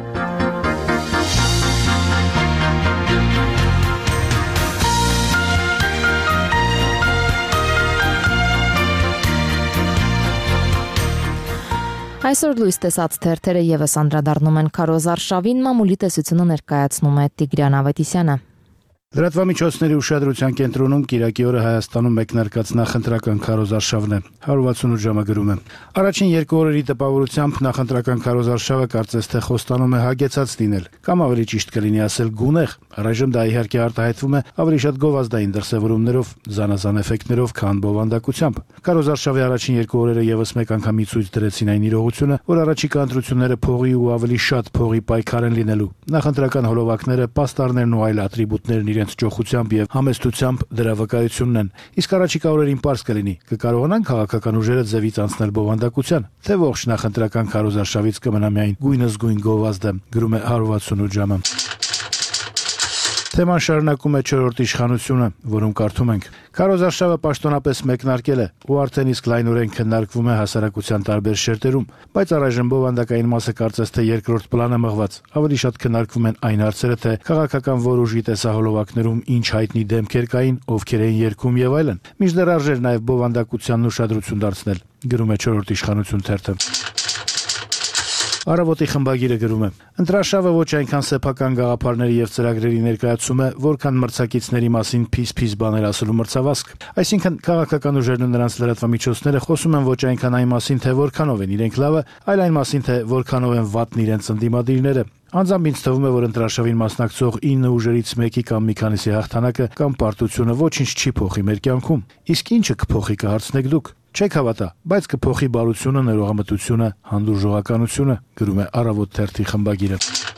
Այսօր լույս տեսած թերթերը եւս անդրադառնում են քարոզարշավին, մամուլի տեսությունը ներկայացնում է Տիգրան Ավետիսյանը։ Լրատվամիջոցների ուշադրության կենտրոնում Կիրակի օրը Հայաստանում մեկնարկած նախընտրական քարոզարշավն է։ 168 ժամը գրում է. Առաջին երկու օրերի տպավորությամբ նախընտրական քարոզարշավը կարծես թե խոստանում է հագեցած լինել, կամ ավելի ճիշտ կլինի ասել գունեղ։ Առայժմ դա իհարկե արտահայտվում է ավելի շատ գովազդային դրսևորումներով, զանազան էֆեկտներով, քան բովանդակությամբ։ Քարոզարշավի առաջին երկու օրերը եւս մեկ անգամ ցույց դրեցին այն իրողությունը, որ առաջիկա ընտրությունները փողի ու ավելի շատ փողի պայքար են լինելու։ Նախընտրական հոլովակները, պաստառներն ու այլ ատրիբուտներն իրենց ճոխությամբ եւ համեստությամբ դրա վկայությունն են։ Իսկ առաջիկա օրերին պարզ կլինի, կկարողանան քաղաքական ուժերը ձևից անցնել բովանդակության, թե ողջ նախընտրական քարոզարշավից կմնա միայն գույնզգույն գովազդը, գրում է 168 ժամը։ Թեման շարունակում է 4-րդ իշխանությունը, որում կարդում ենք. Քարոզարշավը պաշտոնապես մեկնարկել է ու արդեն իսկ լայնորեն քննարկվում է հասարակության տարբեր շերտերում, բայց առայժմ բովանդակային մասը կարծես թե երկրորդ պլանը մղված։ Ավելի շատ քննարկվում են այն հարցերը, թե քաղաքական որ ուժի տեսահոլովակներում ինչ հայտնի դեմքեր կային, ովքեր էին երգում եւ այլն։ Մինչդեռ արժեր նաեւ բովանդակությանն ուշադրություն դարձնել, գրում է 4-րդ իշխանություն թերթը։ Առավոտի խմբագիրը գրում է. Ընտրաշավը ոչ այնքան սեփական գաղափարների եւ ծրագրերի ներկայացում է, որքան մրցակիցների մասին փիս-փիս բաներ ասելու մրցավազք։ Այսինքն քաղաքական ուժերն ու նրանց լրատվամիջոցները խոսում են ոչ այնքան այն մասին, թե որքանով են իրենք լավը, այլ այն մասին, թե որքանով են վատն իրենց ընդդիմադիրները։ Անձամբ ինձ թվում է, որ ընտրաշավին մասնակցող 9 ուժերից մեկի կամ մի քանիսի հաղթանակը կամ պարտությունը ոչինչ չի փոխի մեր կյանքում։ Իսկ ինչը կփոխի կհարցնեք դուք։ Չեք հավատա, բայց կփոխի բարությունը, ներողամտությունը, հանդուրժողականությունը, գրում է Առավոտ թերթի խմբագիրը։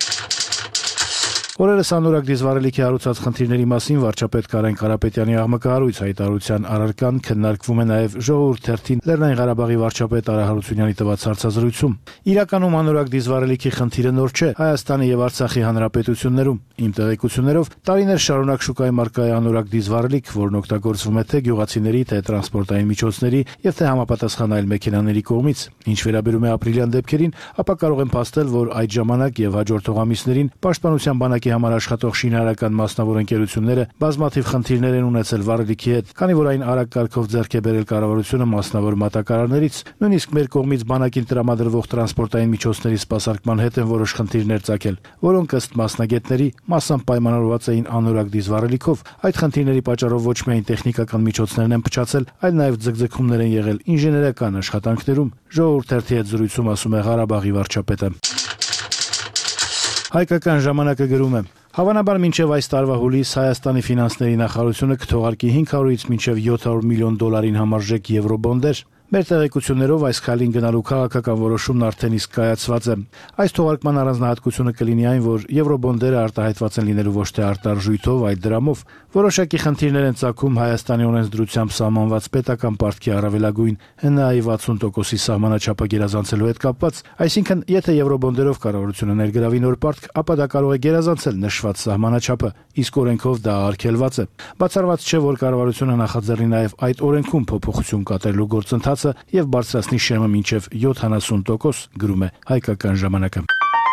Օրերս անորակ դիզվարելիքի հարուցած խնդիրների մասին վարչապետ Կարեն Կարապետյանի աղմկահարույց հայտարարության առարկան քննարկվում է նաև Ժողովուրդ թերթին Լեռնային Ղարաբաղի վարչապետ Արա Հարությունյանի տված հարցազրույցում։ Իրականում անորակ դիզվարելիքի խնդիրը նոր չէ Հայաստանի եւ Արցախի հանրապետություններում։ Իմ տեղեկություններով տարիներ շարունակ շուկայում առկա է անորակ դիզվարելիք, որն օգտագործվում է թե գյուղացիների, թե տրանսպորտային միջոցների եւ թե համապատասխան այլ մեքենաների կողմից։ Ինչ վերաբերում է ապրիլյան դեպքերին, ապա կարող եմ փաստել, որ այդ ժամանակ եւ հաջորդող ամիսներին Պաշտպանության բանակի համար աշխատող շինարարական մասնավոր ընկերությունները բազմաթիվ խնդիրներ են ունեցել վարելիքի հետ, քանի որ այն արագ կարգով ձեռք է բերել կառավարությունը մասնավոր մատակարարներից, նույնիսկ մեր կողմից բանակին տրամադրվող տրանսպորտային միջոցների սպասարկման հետ են որոշ խնդիրներ ծագել, որոնք ըստ մասնագետների մասամբ պայմանավորված էին անորակ դիզվարելիքով։ Այդ խնդիրների պատճառով ոչ միայն տեխնիկական միջոցներն են փչացել, այլ նաև ձգձգումներ են եղել ինժեներական աշխատանքներում։ Ժողովուրդ թերթի հետ զրույցում ասում է Ղարաբաղի վարչապետը։ Հայկական ժամանակը գրում է. Հավանաբար մինչև այս տարվա հուլիս Հայաստանի ֆինանսների նախարարությունը կթողարկի 500-ից մինչև 700 միլիոն դոլարին համարժեք եվրոբոնդեր։ Մեր տեղեկություններով այս քայլին գնալու քաղաքական որոշումն արդեն իսկ կայացված է։ Այս թողարկման առանձնահատկությունը կլինի այն, որ եվրոբոնդերը արտահայտված են լինելու ոչ թե արտարժույթով, այլ դրամով։ Որոշակի խնդիրներ են ծագում Հայաստանի օրենսդրությամբ սահմանված պետական պարտքի առավելագույն ՀՆԱ-ի 60%-ի սահմանաչափը գերազանցելու հետ կապված, այսինքն եթե եվրոբոնդերով կառավարությունը ներգրավի նոր պարտք, ապա դա կարող է գերազանցել նշված սահմանաչափը, իսկ օրենքով դա արգելված է։ Բացառված չէ, որ կառավարությունը նախաձեռնի նաև այդ օրենքում փոփոխություն կատարելու գործընթացը եւ բարձրացնի շեմը մինչեւ 70%, գրում է Հայկական ժամանակը։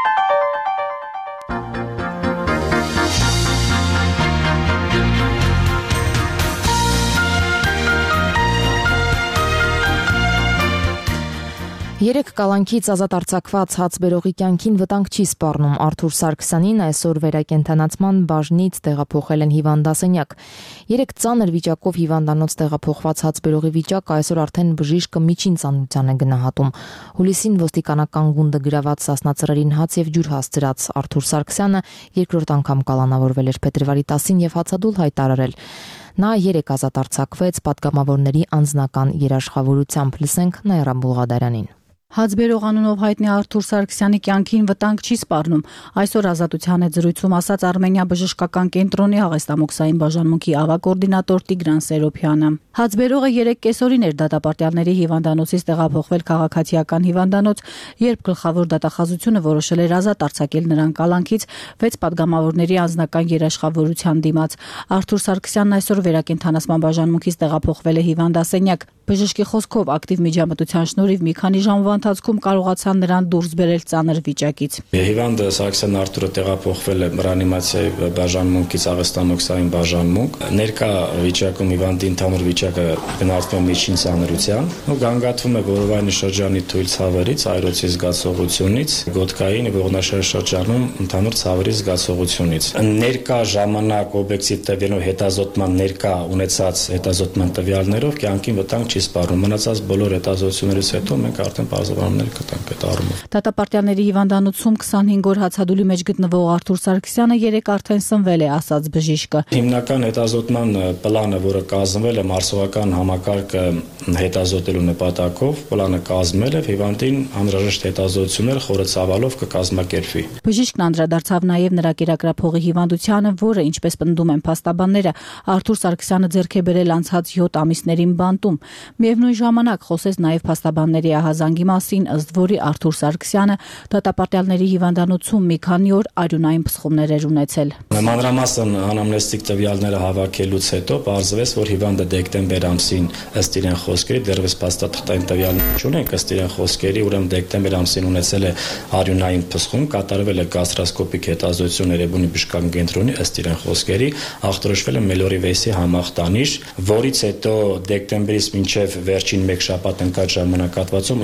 Երեք կալանքից ազատ արձակված հացբերողի կյանքին վտանգ չի սպառնում Արթուր Սարգսյանին այսօր վերակենդանացման բաժնից տեղափոխել են հիվանդասենյակ։ Երեք ծանր վիճակով հիվանդանոց տեղափոխված հացբերողի վիճակը այսօր արդեն բժիշկը միջին ծանրության է գնահատում։ Հուլիսին ոստիկանական գունդը գրաված Սասնածռերին հաց եւ ջուր հասցրած Արթուր Սարգսյանը երկրորդ անգամ կալանավորվել էր փետրվարի 10-ին եւ հացադուլ հայտարարել։ Նա երեք ազատ արձակվեց պատգամավորների անձնական երաշխավորությամբ։ Լսենք Նաիրա Բուլղադարյանին։ Հացբերող անունով հայտնի Արթուր Սարգսյանի կյանքին վտանգ չի սպառնում։ Այսօր ազատության հետ զրույցում ասաց Արմենիա բժշկական կենտրոնի աղեստամոքսային բաժանմունքի ավագ կոորդինատոր Տիգրան Սերոփյանը։ Հացբերողը 3 կեսօրին էր դատապարտյալների հիվանդանոցից տեղափոխվել քաղաքացիական հիվանդանոց, երբ գլխավոր դատախազությունը որոշել էր ազատ արձակել նրան կալանքից 6 պատգամավորների անձնական երաշխավորության դիմաց։ Արթուր Սարգսյանն այսօր վերակենդանացման բաժանմունքից տեղափոխվել է հիվանդասենյակ։ Բժշկի խոսքով ակտիվ միջամտության շնորհիվ մի քանի ժամվա ընթացքում կարողացան նրան դուրս բերել ծանր վիճակից։ Հիվանդը Սարգսյան Արթուրը տեղափոխվել է ռեանիմացիայի բաժանմունքից աղեստամոքսային բաժանմունք։ Ներկա վիճակում հիվանդի ընդհանուր վիճակը գնահատվում է միջին ծանրության ու գանգատվում է որովայնի շրջանի թույլ ցավերից, այրոցի զգացողությունից, գոտկային եւ ողնաշարի շրջանում ընդհանուր ցավերի զգացողությունից։ Ներկա ժամանակ օբյեկտիվ տվյալներով հետազոտման ներկա ունեցած հետազոտման տվյալներով կյանքին վտանգ չի սպառնում։ Մնացած բոլոր հետազոտություններից հետո մենք արդեն բարձրաբանումներ կտանք այդ առումով։ Դատապարտյալների հիվանդանոցում 25 օր հացադուլի մեջ գտնվող Արթուր Սարգսյանը երեք արդեն սնվել է, ասաց բժիշկը։ Հիմնական հետազոտման պլանը, որը կազմվել է մարսողական համակարգը հետազոտելու նպատակով, պլանը կազմել է հիվանդին անհրաժեշտ հետազոտություններ խորը ցավալով կկազմակերպվի։ Բժիշկն անդրադարձավ նաև նրա կերակրափողի հիվանդությանը, որը, ինչպես պնդում են փաստաբանները, Արթուր Սարգսյանը ձեռք է բերել անցած 7 ամիսներին բանտում։ Միևնույն ժամանակ խոսեց նաև փաստաբանների ահազանգի մասին, ըստ որի Արթուր Սարգսյանը դատապարտյալների հիվանդանոցում մի քանի օր արյունային փսխումներ էր ունեցել։ Մանրամասն անամնեստիկ տվյալները հավաքելուց հետո պարզվեց, որ հիվանդը դեկտեմբեր ամսին ըստ իրեն խոսքերի դեռևս փաստաթղթային տվյալներ չունենք, ըստ իրեն խոսքերի, ուրեմն դեկտեմբեր ամսին ունեցել է արյունային փսխում, կատարվել է գաստրոսկոպիկ հետազոտություն Երևանի բժշկական կենտրոնի, ըստ իրեն խոսքերի, ախտորոշվել է Մելորիվեսի համախտանիշ, որից հետո դեկտեմբերից մինչև վերջին 1 շաբաթ ընկած ժամանակահատվածում ինքը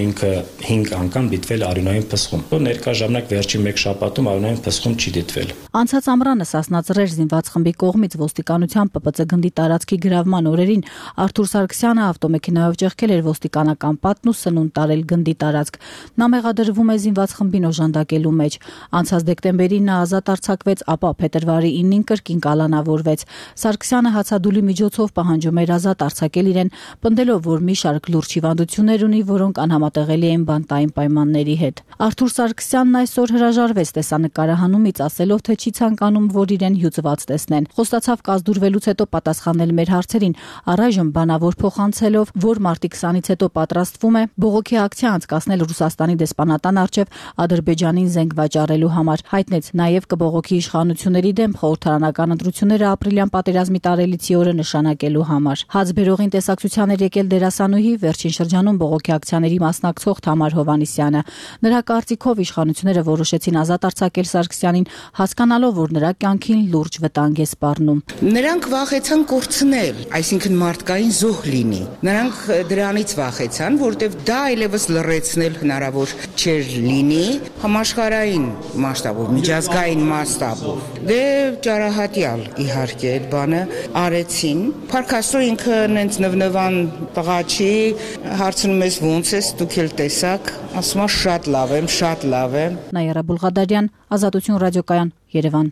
5 անգամ դիտվել արյունային փսխում։ Ներկա ժամանակ վերջին 1 շաբաթում արյունային փսխում չի դիտվել։ Անցած ամռանը Սասնա-Ծռեր զինված խմբի կողմից ոստիկանության ՊՊՑ գնդի տարածքի գրավման օրերին Արթուր Սարգսյանը ավտոմեքենայով ճեղքել էր ոստիկանական պատն ու սնունդ տարել գնդի տարածք։ Նա մեղադրվում է զինված խմբին օժանդակելու մեջ։ Անցած դեկտեմբերին նա ազատ արձակվեց, ապա փետրվարի 9-ին կրկին կալանավորվեց։ Սարգսյանը հացադուլի միջոցով պահանջում էր ազատ արձակել իրեն, պնդելով, որ մի շարք լուրջ հիվանդություններ ունի, որոնք անհամատեղելի են բանտային պայմանների հետ։ Արթուր Սարգսյանն այսօր հրաժարվեց տեսանկարահանումից, ասելով, թե չի ցանկանում, որ իրեն հյուծված տեսնեն։ Խոստացավ կազդուրվելուց հետո պատասխանել մեր հարցերին, առայժմ բանավոր փոխանցելով, որ մարտի 20-ից հետո պատրաստվում է բողոքի ակցիա անցկացնել Ռուսաստանի դեսպանատան առջև Ադրբեջանին զենք վաճառելու համար։ Հայտնեց նաև կբողոքի իշխանությունների դեմ խորհրդարանական ընտրությունները ապրիլյան պատերազմի տարելիցի օրը նշանակելու համար։ Հացբերողին տեսակցության էր եկել դերասանուհի, վերջին շրջանում բողոքի ակցիաների մասնակցող Թամար Հովհաննիսյանը։ Նրա կարծիքով իշխանությունները որոշեցին ազատ արձակել Սարգսյանին, հասկանալով, որ նրա կյանքին լուրջ վտանգ է սպառնում։ Նրանք վախեցան կորցնել, այսինքն մարդկային զոհ լինի։ Նրանք դրանից վախեցան, որտեղ դա այլևս լռեցնել հնարավոր չէր լինի համաշխարհային մասշտաբով, միջազգային մասշտաբով։ Դե ճարահատյալ իհարկե այդ բանը արեցին։ Փառք Աստծո ինքը նենց նվնվան տղա չի, հարցնում ես ոնց ես, դուք էլ տեսաք, ասում է շատ լավ եմ, շատ լավ եմ։ Նայիրա Բուլղադարյան, Ազատություն ռադիոկայան, Երևան։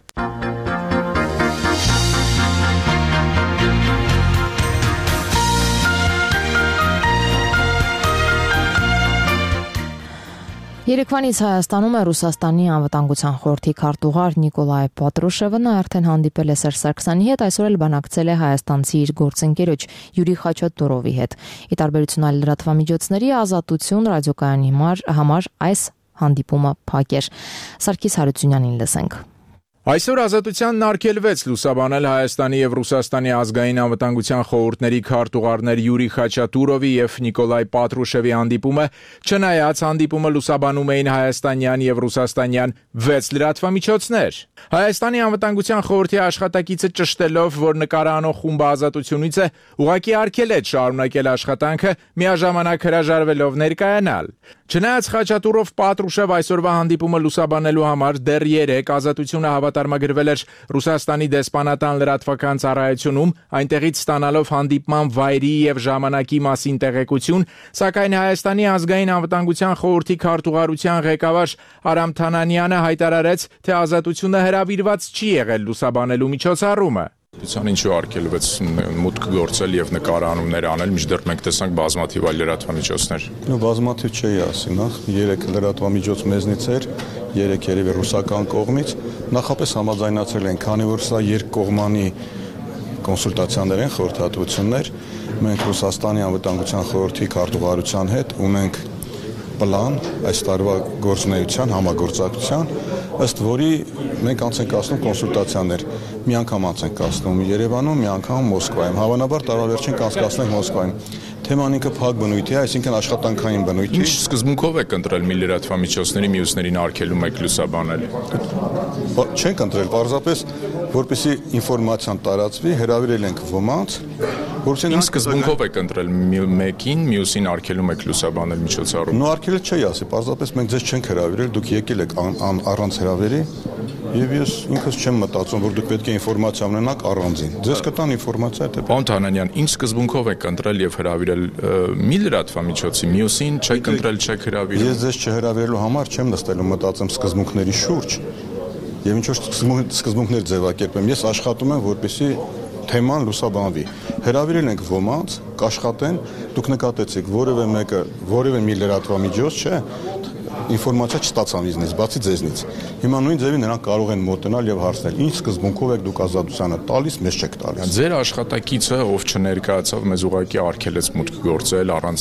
Երեկվանից Հայաստանում է Ռուսաստանի անվտանգության խորհրդի քարտուղար Նիկոլայ Պատրուշևը, նա արդեն հանդիպել է Սերժ Սարգսյանի հետ, այսօր էլ բանակցել է հայաստանցի իր գործընկերոջ Յուրի Խաչատուրովի հետ։ Ի տարբերություն այլ լրատվամիջոցների, Ազատություն ռադիոկայանի համար այս հանդիպումը փակ էր։ Սարգիս Հարությունյանին լսենք։ Այսօր Ազատությանն արգելվեց լուսաբանել Հայաստանի եւ Ռուսաստանի ազգային անվտանգության խորհուրդների քարտուղարներ Յուրի Խաչատուրովի եւ Նիկոլայ Պատրուշևի հանդիպումը, չնայած հանդիպումը լուսաբանում էին հայաստանյան եւ ռուսաստանյան 6 լրատվամիջոցներ։ Հայաստանի անվտանգության խորհրդի աշխատակիցը ճշտելով, որ նկարանող խումբը Ազատությունից է, ուղղակի արգելեց շարունակել աշխատանքը, միաժամանակ հրաժարվելով ներկայանալ։ Չնայած Խաչատուրով Պատրուշև այսօրվա հանդիպումը լուսաբանելու համար դեռ 3 Ազատությունը հավատարմագրվել էր Ռուսաստանի դեսպանատան լրատվական ծառայությունում, այնտեղից ստանալով հանդիպման վայրի եւ ժամանակի մասին տեղեկություն, սակայն Հայաստանի ազգային անվտանգության խորհրդի քարտուղարության ղեկավար Արամ Թանանյանը հայտարարեց, թե Ազատությունը հրավիրված չի եղել լուսաբանելու միջոցառումը։ Ինչու արգելվեց մուտք գործել եւ նկարահանումներ անել, մինչդեռ մենք տեսանք բազմաթիվ այլ լրատվամիջոցներ։ Բազմաթիվ չէի ասի, նախ 3 լրատվամիջոց մեզնից էր, 3 երևի ռուսական կողմից, նախապես համաձայնացել են, քանի որ սա երկկողմանի կոնսուլտացիաներ են, խորհրդատվություններ, մենք Ռուսաստանի անվտանգության խորհրդի քարտուղարության հետ ունենք պլան այս տարվա գործունեության համագործակցության, ըստ որի մենք անց ենք ասնում կոնսուլտացիաներ, մի անգամ անց ենք ասնում Երևանում, մի անգամ Մոսկվայում, հավանաբար տարվա վերջին կանցկացնենք Մոսկվայում։ Թեման ինքը փակ բնույթի է, այսինքն աշխատանքային բնույթի։ Ինչ սկզբունքով եք ընտրել մի լրատվամիջոցների մյուսներին արգելում եք լուսաբանել։ Չենք ընտրել, պարզապես որպեսզի ինֆորմացիան տարածվի, հրավիրել ենք ոմանց, Ինչ սկզբունքով եք ընտրել մեկին, մյուսին արգելում եք լուսաբանել միջոցառում։ Նո արգելել չի ասի, պարզապես մենք ձեզ չենք հրավիրել, դուք եկել եք առանց հրավերի, եւ ես ինքս չեմ մտածում, որ դուք պետք է ինֆորմացիա ունենաք առանձին։ Ձեզ կտան ինֆորմացիա, թե Պարոն Թանանյան, ինչ սկզբունքով եք ընտրել եւ հրավիրել մի լրատվամիջոցի, մյուսին չեք ընտրել, չեք հրավիրել։ Ես ձեզ չհրավիրելու համար չեմ նստել ու մտածում սկզբունքների շուրջ։ Եվ ինչ որ սկզբունքներ ձևակերպեմ, ես աշխատում եմ, որպեսզի թեման լուսաբանվի։ Հրավիրել ենք ոմանց, կաշխատեն, դուք նկատեցիք, որևէ մի լրատվամիջոց, չէ, ինֆորմացիա չստացան իզնից, բացի ձեզնից։ Հիմա նույն ձևի նրանք կարող են մոտենալ եւ հարցնել. Ինչ սկզբունքով եք դուք Ազատությանը տալիս, մեզ չեք տալիս։ Ձեր աշխատակիցը, ով չներկայացավ, մեզ ուղղակի արգելեց մուտք գործել առանց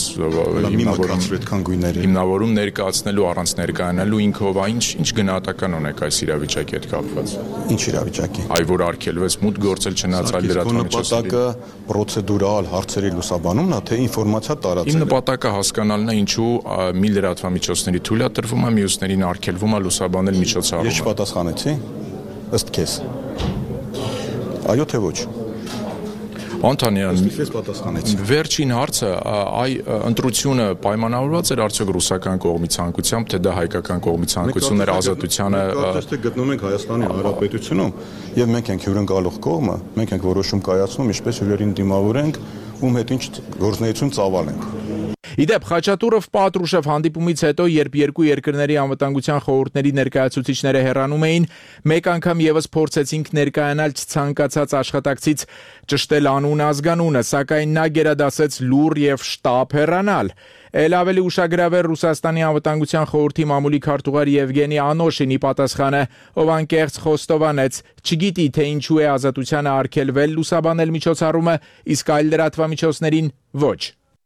հիմնավորում ներկայացնելու, առանց ներկայանալու ինքով, ինչ գնահատական ունեք այս իրավիճակի հետ կապված։ Ինչ իրավիճակի։ Այ որ արգելվեց մուտք գործել չնայած այլ լրատվամիջոցների։ Նպատակը պրոցեդուրալ հարցերի լուսաբանումն է, թե ինֆորմացիա տարածելը։ Իմ նպատակը հասկանալն է, ինչու մի լրատվամիջոցների թույլատրվում է, մյուսներին արգելվում է լուսաբանել միջոցառումը։ Ես չպատասխանեցի, ըստ քեզ։ Այո թե ոչ։ Անտանյան, վերջին հարցը, այ ընտրությունը պայմանավորված էր արդյոք ռուսական կողմի ցանկությամբ, թե դա հայկական կողմի ցանկությունն էր ազատությանը։ Այստեղ գտնում ենք Հայաստանի Հանրապետությունում եւ մենք ենք հյուրընկալող կողմը, մենք ենք որոշում կայացնում, ինչպես հյուրերին դիմավորենք, ում հետ ինչ գործունեություն ծավալենք։ Իդեպ Խաչատուրով Պատրուշև հանդիպումից հետո, երբ երկու երկրների անվտանգության խորհուրդների ներկայացուցիչները հեռանում էին, մեկ անգամ եւս փորձեցինք ներկայանալ ցանկացած աշխատակցից ճշտել անուն ազգանունը, սակայն նա գերադասեց լուր եւ շտապ հեռանալ։ Էլ ավելի ուշագրավ էր Ռուսաստանի անվտանգության խորհրդի մամուլի քարտուղար Եվգենի Անոշինի պատասխանը, ով անկեղծ խոստովանեց, չգիտի թե ինչու է ազատությանը արգելվել լուսաբանել միջոցառումը, իսկ այլ լրատվամիջոցներին ոչ։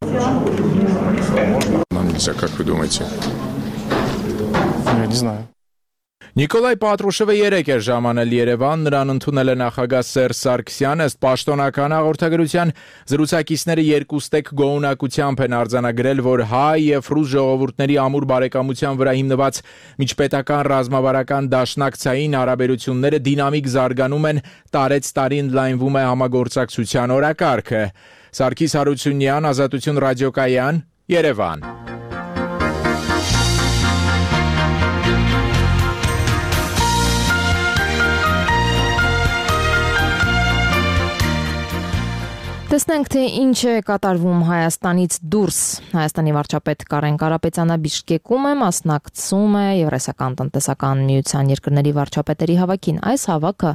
Как вы думаете? Я не знаю. Նիկոլայ Պատրուշևը երեկ էր ժամանել Երևան, նրան ընդունել է նախագահ Սերժ Սարգսյանը, ըստ պաշտոնական հաղորդագրության զրուցակիցները երկուստեք գոհունակությամբ են արձանագրել, որ հայ եւ ռուս ժողովուրդների ամուր բարեկամության վրա հիմնված միջպետական ռազմավարական դաշնակցային հարաբերությունները դինամիկ զարգանում են, տարեց տարին ընդլայնվում է համագործակցության օրակարգը։ Սարգիս Հարությունյան, Ազատություն ռադիոկայան, Երևան։ Տեսնենք, թե ինչ է կատարվում Հայաստանից դուրս։ Հայաստանի վարչապետ Կարեն Կարապետյանը Բիշկեկում է, մասնակցում է Եվրասիական տնտեսական միության երկրների վարչապետերի հավաքին։ Այս հավաքը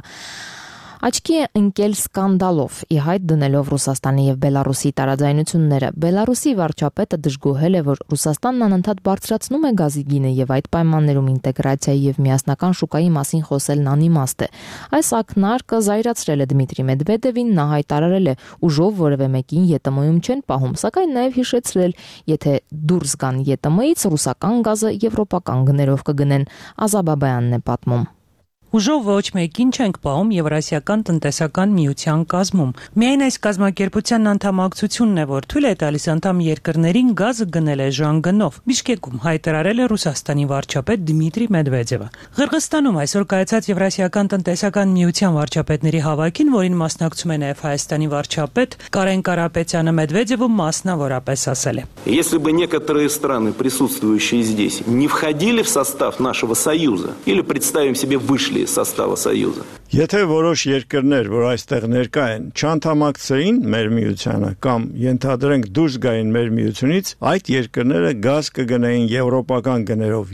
աչքի է ընկել սկանդալով, ի հայտ դնելով Ռուսաստանի եւ Բելարուսի տարաձայնությունները։ Բելարուսի վարչապետը դժգոհել է, որ Ռուսաստանն անընդհատ բարձրացնում է գազի գինը եւ այդ պայմաններում ինտեգրացիայի եւ միասնական շուկայի մասին խոսելն անիմաստ է։ Այս ակնարկը զայրացրել է Դմիտրի Մեդվեդևին, նա հայտարարել է, ուժով որևէ մեկին ԵՏՄ-ում չեն պահում, սակայն նաեւ հիշեցրել, եթե դուրս գան ԵՏՄ-ից, ռուսական գազը եվրոպական գներով կգնեն։ Ազաբաբայանն է պատմում։ Ուժով ոչ մեկին չենք պահում Եվրասիական տնտեսական միության կազմում։ Միայն այս կազմակերպության անդամակցությունն է, որ թույլ է տալիս անդամ երկրներին գազը գնել է ժանգնով։ Բիշկեկում հայտարարել է Ռուսաստանի վարչապետ Դմիտրի Մեդվեդևը։ Ղրղստանում այսօր կայացած Եվրասիական տնտեսական միության վարչապետների հավաքին, որին մասնակցում է նաև Հայաստանի վարչապետ Կարեն Կարապետյանը, Մեդվեդևը մասնավորապես ասել է. Если бы некоторые страны, присутствующие здесь, не входили в состав нашего союза, или представим себе вышли из состава союза. Եթե որոշ երկրներ, որ այստեղ ներկա են, չանդամակցեին մեր միությանը կամ ենթադրենք դուրս գային մեր միությունից, այդ երկրները գազ կգնային եվրոպական գներով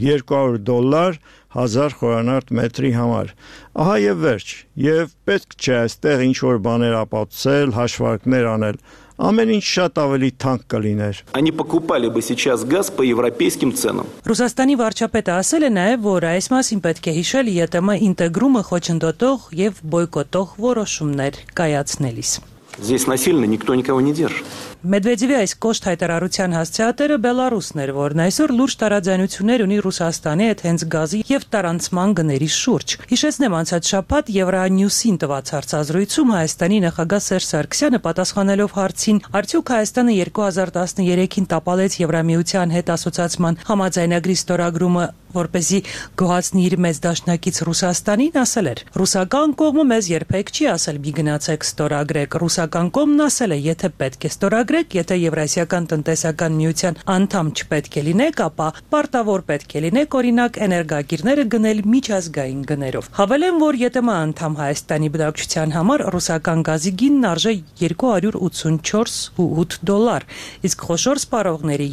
$200 1000 խորանարդ մետրի համար։ Ահա եւ վերջ։ Եվ պետք չէ այստեղ ինչ որ բաներ ապացուցել, հաշվարկներ անել։ Ամեն ինչ շատ ավելի թանկ կլիներ։ Они покупали бы сейчас газ по европейским ценам. Ռուսաստանի վարչապետը ասել է նաև, որ այս մասին պետք է հիշել ԵՏՄ ինտեգրումը խոչընդոտող եւ բոյկոտող որոշումներ կայացնելիս։ Здесь насильно никто никого не держит. Մեդվեդևի այս կոշտ հայտարարության հասցեատերը Բելարուսն էր, որն այսօր լուրջ տարաձայնություններ ունի Ռուսաստանի հետ հենց գազի եւ տարանցման գների շուրջ։ Հիշեցնեմ, անցած շաբաթ Եվրանյուսին տված հարցազրույցում Հայաստանի նախագահ Սերժ Սարգսյանը պատասխանելով հարցին, արդյոք Հայաստանը 2013-ին տապալեց Եվրամիության հետ ասոցիացման համաձայնագրի ստորագրումը, որպեսզի գոհացնի իր մեծ դաշնակից Ռուսաստանին, ասել էր. Ռուսական կողմը մեզ երբեք չի ասել՝ մի գնացեք ստորագրեք։ Ռուսական կողմն ասել է, եթե պետք է ստորագրեք, եթե Եվրասիական տնտեսական միության անդամ չպետք է լինեք, ապա պարտավոր պետք է լինեք, օրինակ, էներգակիրները գնել միջազգային գներով։ Հավելեմ, որ ԵՏՄ անդամ Հայաստանի բնակչության համար ռուսական գազի գինն արժե $284.8, իսկ խոշոր սպառողների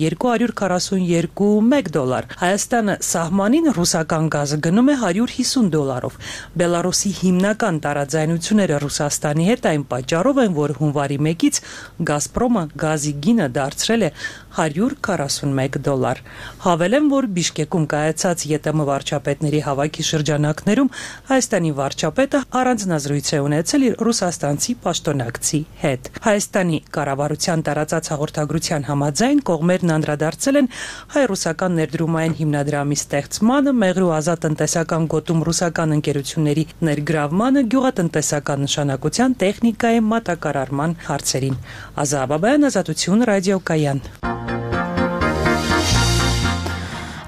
$242.1։ Հայաստանը սահմանին ռուսական գազը գնում է $150-ով։ Բելարուսի հիմնական տարաձայնությունները Ռուսաստանի հետ այն պատճառով են, որ հունվարի 1-ից Գազպրոմը գազի գինը դարձրել է $141։ Հավելեմ, որ Բիշկեկում կայացած ԵՏՄ վարչապետների հավաքի շրջանակներում Հայաստանի վարչապետը առանձնազրույց է ունեցել իր ռուսաստանցի պաշտոնակցի հետ։ Հայաստանի կառավարության տարածած հաղորդագրության համաձայն կողմերն անդրադարձել են հայ-ռուսական ներդրումային հիմնադրամի ստեղծմանը, մեղրու ազատ տնտեսական գոտում ռուսական ընկերությունների ներգրավմանը, գյուղատնտեսական նշանակության տեխնիկայի մատակարարման հարցերին։ Ազաբաբայան, Ազատություն ռադիոկայան։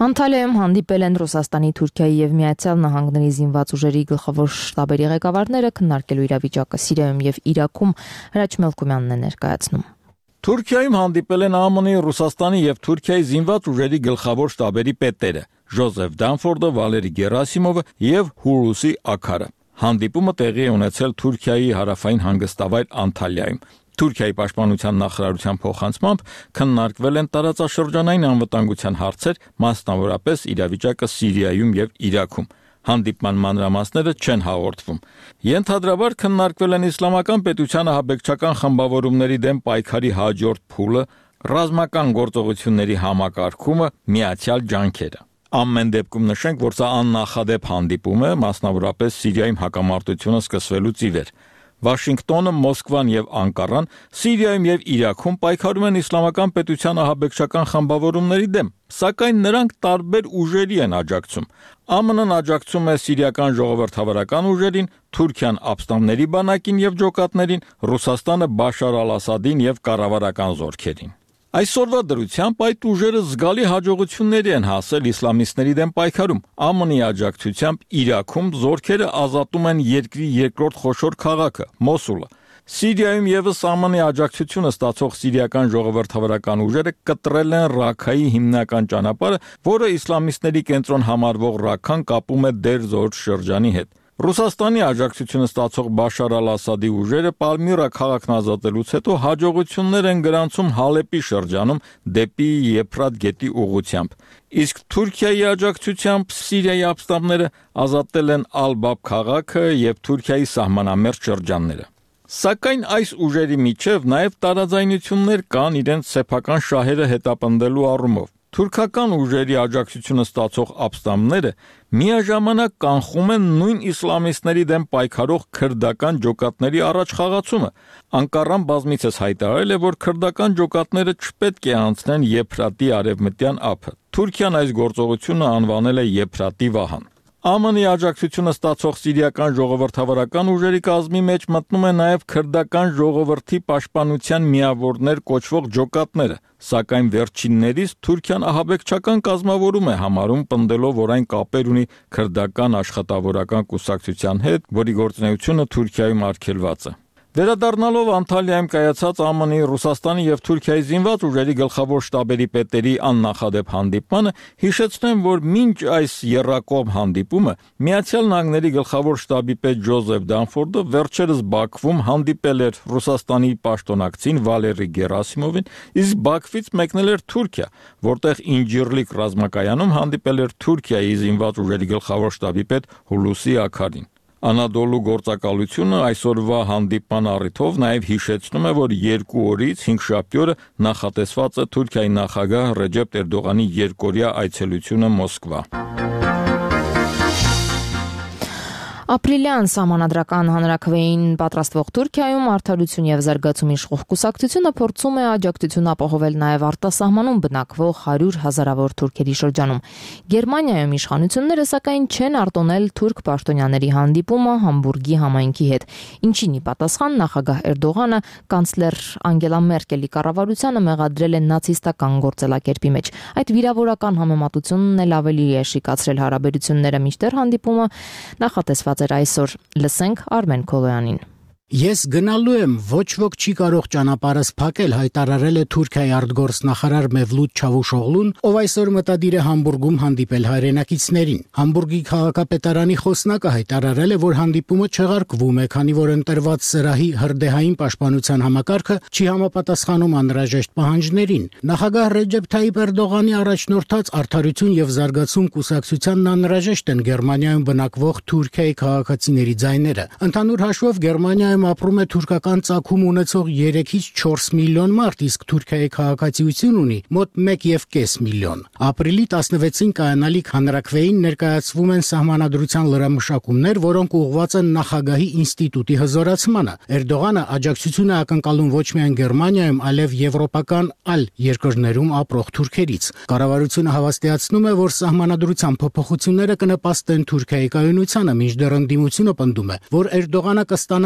Անտալիայում հանդիպել են Ռուսաստանի, Թուրքիայի եւ Միացյալ Նահանգների զինված ուժերի գլխավոր շտաբերի ղեկավարները քննարկելու իրավիճակը Սիրիայում եւ Իրաքում Հրաչ Մելքումյանն է ներկայացնում։ Թուրքիայում հանդիպել են ԱՄՆ-ի, Ռուսաստանի եւ Թուրքիայի զինված ուժերի գլխավոր շտաբերի պետերը Ջոզեֆ Դանֆորդը, Վալերի Գերասիմովը եւ Հուլուսի Աքարը։ Հանդիպումը տեղի է ունեցել Թուրքիայի հարավային հանգստավայր Անտալիայում։ Թուրքիայի պաշտպանության նախարարության փոխանցմամբ քննարկվել են տարածաշրջանային անվտանգության հարցեր, մասնավորապես իրավիճակը Սիրիայում եւ Իրաքում։ Հանդիպման մանրամասները չեն հաղորդվում։ Ենթադրաբար քննարկվել են իսլամական պետության ահաբեկչական խմբավորումների դեմ պայքարի հաջորդ փուլը, ռազմական գործողությունների համակարգումը, միացյալ ջանքերը։ Ամեն դեպքում նշենք, որ սա աննախադեպ հանդիպում է, մասնավորապես Սիրիայում հակամարտությունը սկսվելուց ի վեր։ Վաշինգտոնը, Մոսկվան եւ Անկարան Սիրիայում եւ Իրաքում պայքարում են իսլամական պետության ահաբեկչական խմբավորումների դեմ, սակայն նրանք տարբեր ուժերի են աջակցում։ ԱՄՆ-ն աջակցում է սիրիական ժողովրդավարական ուժերին, Թուրքիան ապստամբների բանակին եւ ջոկատներին, Ռուսաստանը Բաշար al-Ասադին եւ կառավարական զորքերին։ Այսօրվա դրությամբ այդ ուժերը զգալի հաջողությունների են հասել իսլամիստների դեմ պայքարում։ ԱՄՆ-ի աջակցությամբ Իրաքում զորքերը ազատում են երկրի երկրորդ խոշոր քաղաքը՝ Մոսուլը։ Սիրիայում եւս ԱՄՆ-ի աջակցությունը ստացող սիրիական ժողովրդավարական ուժերը կտրել են Ռաքայի հիմնական ճանապարհը, որը իսլամիստների կենտրոն համարվող Ռաքքան կապում է Դեր-Զոր շրջանի հետ։ Ռուսաստանի աջակցությունը ստացող Բաշար al-Ասադի ուժերը Պալմիրա քաղաքն ազատելուց հետո հաջողություններ են գրանցում Հալեպի շրջանում դեպի Եփրատ գետի ուղղությամբ։ Իսկ Թուրքիայի աջակցությամբ Սիրիայի ապստամբները ազատել են Ալ-Բաբ քաղաքը եւ Թուրքիայի սահմանամերձ շրջանները։ Սակայն այս ուժերի միջև նաև տարաձայնություններ կան իրենց սեփական շահերը հետապնդելու առումով։ Թուրքական ուժերի աջակցությունը ստացող ապստամբները միաժամանակ կանխում են նույն իսլամիստների դեմ պայքարող քրդական ջոկատների առաջխաղացումը։ Անկարան բազմիցս հայտարարել է, որ քրդական ջոկատները չպետք է անցնեն Եփրատի արևմտյան ափը։ Թուրքիան այս գործողությունը անվանել է Եփրատի վահան։ ԱՄՆ-ի աջակցությունը ստացող սիրիական ժողովրդավարական ուժերի կազմի մեջ մտնում է նաև քրդական ժողովրդի պաշտպանության միավորներ կոչվող ջոկատները, սակայն վերջիններիս Թուրքիան ահաբեկչական կազմավորում է համարում, պնդելով, որ այն կապեր ունի քրդական աշխատավորական կուսակցության հետ, որի գործունեությունը Թուրքիայում արգելված է։ Վերադառնալով Անտալիայում կայացած ԱՄՆ-ի, Ռուսաստանի եւ Թուրքիայի զինված ուժերի գլխավոր շտաբերի պետերի աննախադեպ հանդիպմանը, հիշեցնեմ, որ մինչ այս եռակողմ հանդիպումը Միացյալ Նահանգների գլխավոր շտաբի պետ Ջոզեֆ Դանֆորդը վերջերս Բաքվում հանդիպել էր Ռուսաստանի պաշտոնակցին Վալերի Գերասիմովին, իսկ Բաքվից մեկնել էր Թուրքիա, որտեղ Ինջիրլիկ ռազմակայանում հանդիպել էր Թուրքիայի զինված ուժերի գլխավոր շտաբի պետ Հուլուսի Աքարին։ Անադոլու գործակալությունը այսօրվա հանդիպման առիթով նաև հիշեցնում է, որ 2 օրից 5 շաբթի օրը նախատեսված է Թուրքիայի նախագահ Ռեջեփ Էրդողանի երկօրյա այցելությունը Մոսկվա։ Ապրիլյան սահմանադրական հանրաքվեին պատրաստվող Թուրքիայում Արդարություն եւ զարգացում իշխող կուսակցությունը փորձում է աջակցություն ապահովել նաեւ արտասահմանում բնակվող 100 հազարավոր թուրքերի շրջանում։ Գերմանիայում իշխանությունները սակայն չեն արտոնել թուրք պաշտոնյաների հանդիպումը Համբուրգի համայնքի հետ, ինչին ի պատասխան նախագահ Էրդողանը կանցլեր Անգելա Մերկելի կառավարությանը մեղադրել է նացիստական գործելակերպի մեջ։ Այդ վիրավորական համեմատությունն էլ ավելի եշիկացրել հարաբերությունները մինչդեռ հանդիպումը նախատեսված այսօր լսենք Արմեն Քոլոյանին։ Ես գնալու եմ, ոչ ոք չի կարող ճանապարհս փակել, հայտարարել է Թուրքիայի արտգործնախարար Մևլութ Չավուշօղլուն, ով այսօր մտադիր է Համբուրգում հանդիպել հայրենակիցներին։ Համբուրգի քաղաքապետարանի խոսնակը հայտարարել է, որ հանդիպումը չեղարկվում է, քանի որ ընտրված սրահի հրդեհային պաշտպանության համակարգը չի համապատասխանում անհրաժեշտ պահանջներին։ Նախագահ Ռեջեփ Թայիփ Էրդողանի առաջնորդած Արդարություն եւ զարգացում կուսակցությանն անհրաժեշտ են Գերմանիայում բնակվող Թուրքիայի քաղաքացիների ձայները։ Ընդհանուր հաշվով Գերմանիայում ապրում է թուրքական ծագում ունեցող 3-ից 4 միլիոն մարդ, իսկ Թուրքիայի քաղաքացիություն ունի մոտ 1.5 միլիոն։ Ապրիլի 16-ին կայանալիք հանրաքվեին ներկայացվում են սահմանադրության լրամշակումներ, որոնք ուղղված են նախագահի ինստիտուտի հզորացմանը։ Էրդողանը աջակցություն է ակնկալում ոչ միայն Գերմանիայում, այլև եվրոպական այլ երկրներում ապրող թուրքերից։ Կառավարությունը հավաստիացնում է, որ սահմանադրության փոփոխությունները կնպաստեն Թուրքիայի կայունությանը, մինչդեռ ընդդիմությունը պնդում է, որ Էրդողանը կստանա գրեթե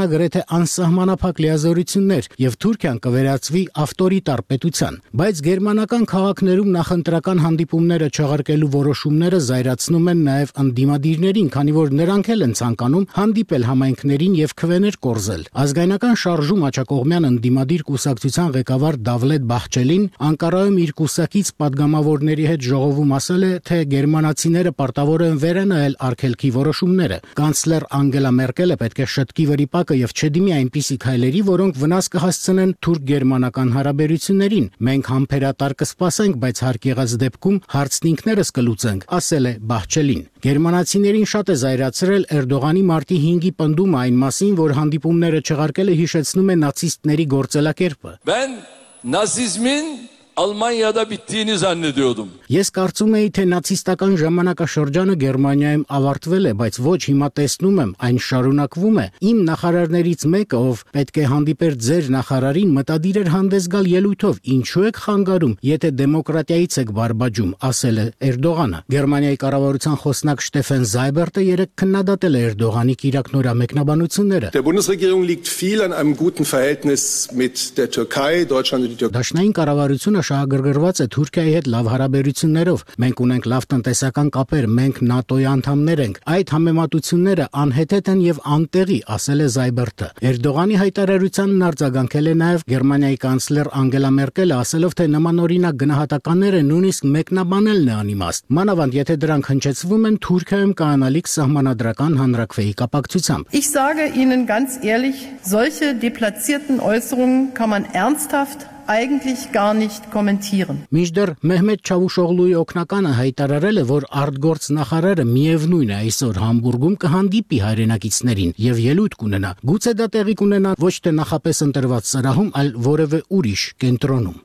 անսահմանափակ լիազորություններ եւ Թուրքիան կվերածվի ավտորիտար պետության, բայց գերմանական քաղաքներում նախընտրական հանդիպումները չեղարկելու որոշումները զայրացնում են նաեւ անդիմադիրներին, քանի որ նրանք էլ են ցանկանում հանդիպել համայնքներին եւ քվեներ կորզել։ Ազգայնական շարժում աչակողմյան անդիմադիր կուսակցության ղեկավար Դավլետ Բախչելին Անկարայում իր կուսակից падգամավորների հետ ժողովում ասել է, թե գերմանացիները պարտավոր են վերանայել արգելքի որոշումները։ Կանցլեր Անգելա Մերկելը պետք է շտկի վրիպակը եւ չդիմի այնպիսի քայլերի, որոնք վնաս կհասցնեն թուրք-գերմանական հարաբերություններին։ Մենք համբերատար կսպասենք, բայց հարկ եղած դեպքում հարցն ինքներս կլուծենք, ասել է Բախչելին։ Գերմանացիներին շատ է զայրացրել Էրդողանի մարտի 5-ի պնդումը այն մասին, որ հանդիպումները չեղարկելը հիշեցնում է նացիստների գործելակերպը։ Ben nazizmin Almanya'da bittiğini zannediyordum. Ես կարծում էի, թե նացիստական ժամանակաշրջանը Գերմանիայում ավարտվել է, բայց ոչ, հիմա տեսնում եմ, այն շարունակվում է։ Իմ նախարարներից մեկը, ով պետք է հանդիպեր ձեր նախարարին, մտադիր էր հանդես գալ ելույթով. ինչու եք խանգարում, եթե դեմոկրատիայից եք բարբաջում, ասել է Էրդողանը։ Գերմանիայի կառավարության խոսնակ Շտեֆեն Զայբերտը երեկ քննադատել է Էրդողանի կիրակնօրյա մեկնաբանությունները։ Der Bundesregierung liegt viel an einem guten Verhältnis mit der Türkei, Deutschland und die Türkei. Դաշնային կառավարությունը շահագրգռված է Թուրքիայի հետ լավ հարաբերություններով։ Մենք ունենք լավ տնտեսական կապեր, մենք ՆԱՏՕ-ի անդամներ ենք։ Այդ համեմատությունները անհեթեթ են եւ անտեղի, ասել է Զայբերտը։ Էրդողանի հայտարարությանն արձագանքել է նաեւ Գերմանիայի կանցլեր Անգելա Մերկելը, ասելով, թե նմանօրինակ գնահատականները նույնիսկ մեկնաբանելն է անիմաստ։ Մանավանդ եթե դրանք հնչեցվում են Թուրքիայում կանալիք սահմանադրական հանրաքվեի կապակցությամբ։ Ich sage Ihnen ganz ehrlich, solche deplatzierten Äußerungen kann man ernsthaft eigentlich gar nicht kommentieren. Մինչդեռ Մեհմեդ Չավուշօղլուի օգնականը հայտարարել է, որ արտգործ նախարարը միևնույն է այսօր Համբուրգում կհանդիպի հայրենակիցներին եւ ելույթ կունենա։ Գուցե դա տեղի կունենա ոչ թե նախապես ընտրված սրահում, այլ որևէ ուրիշ կենտրոնում։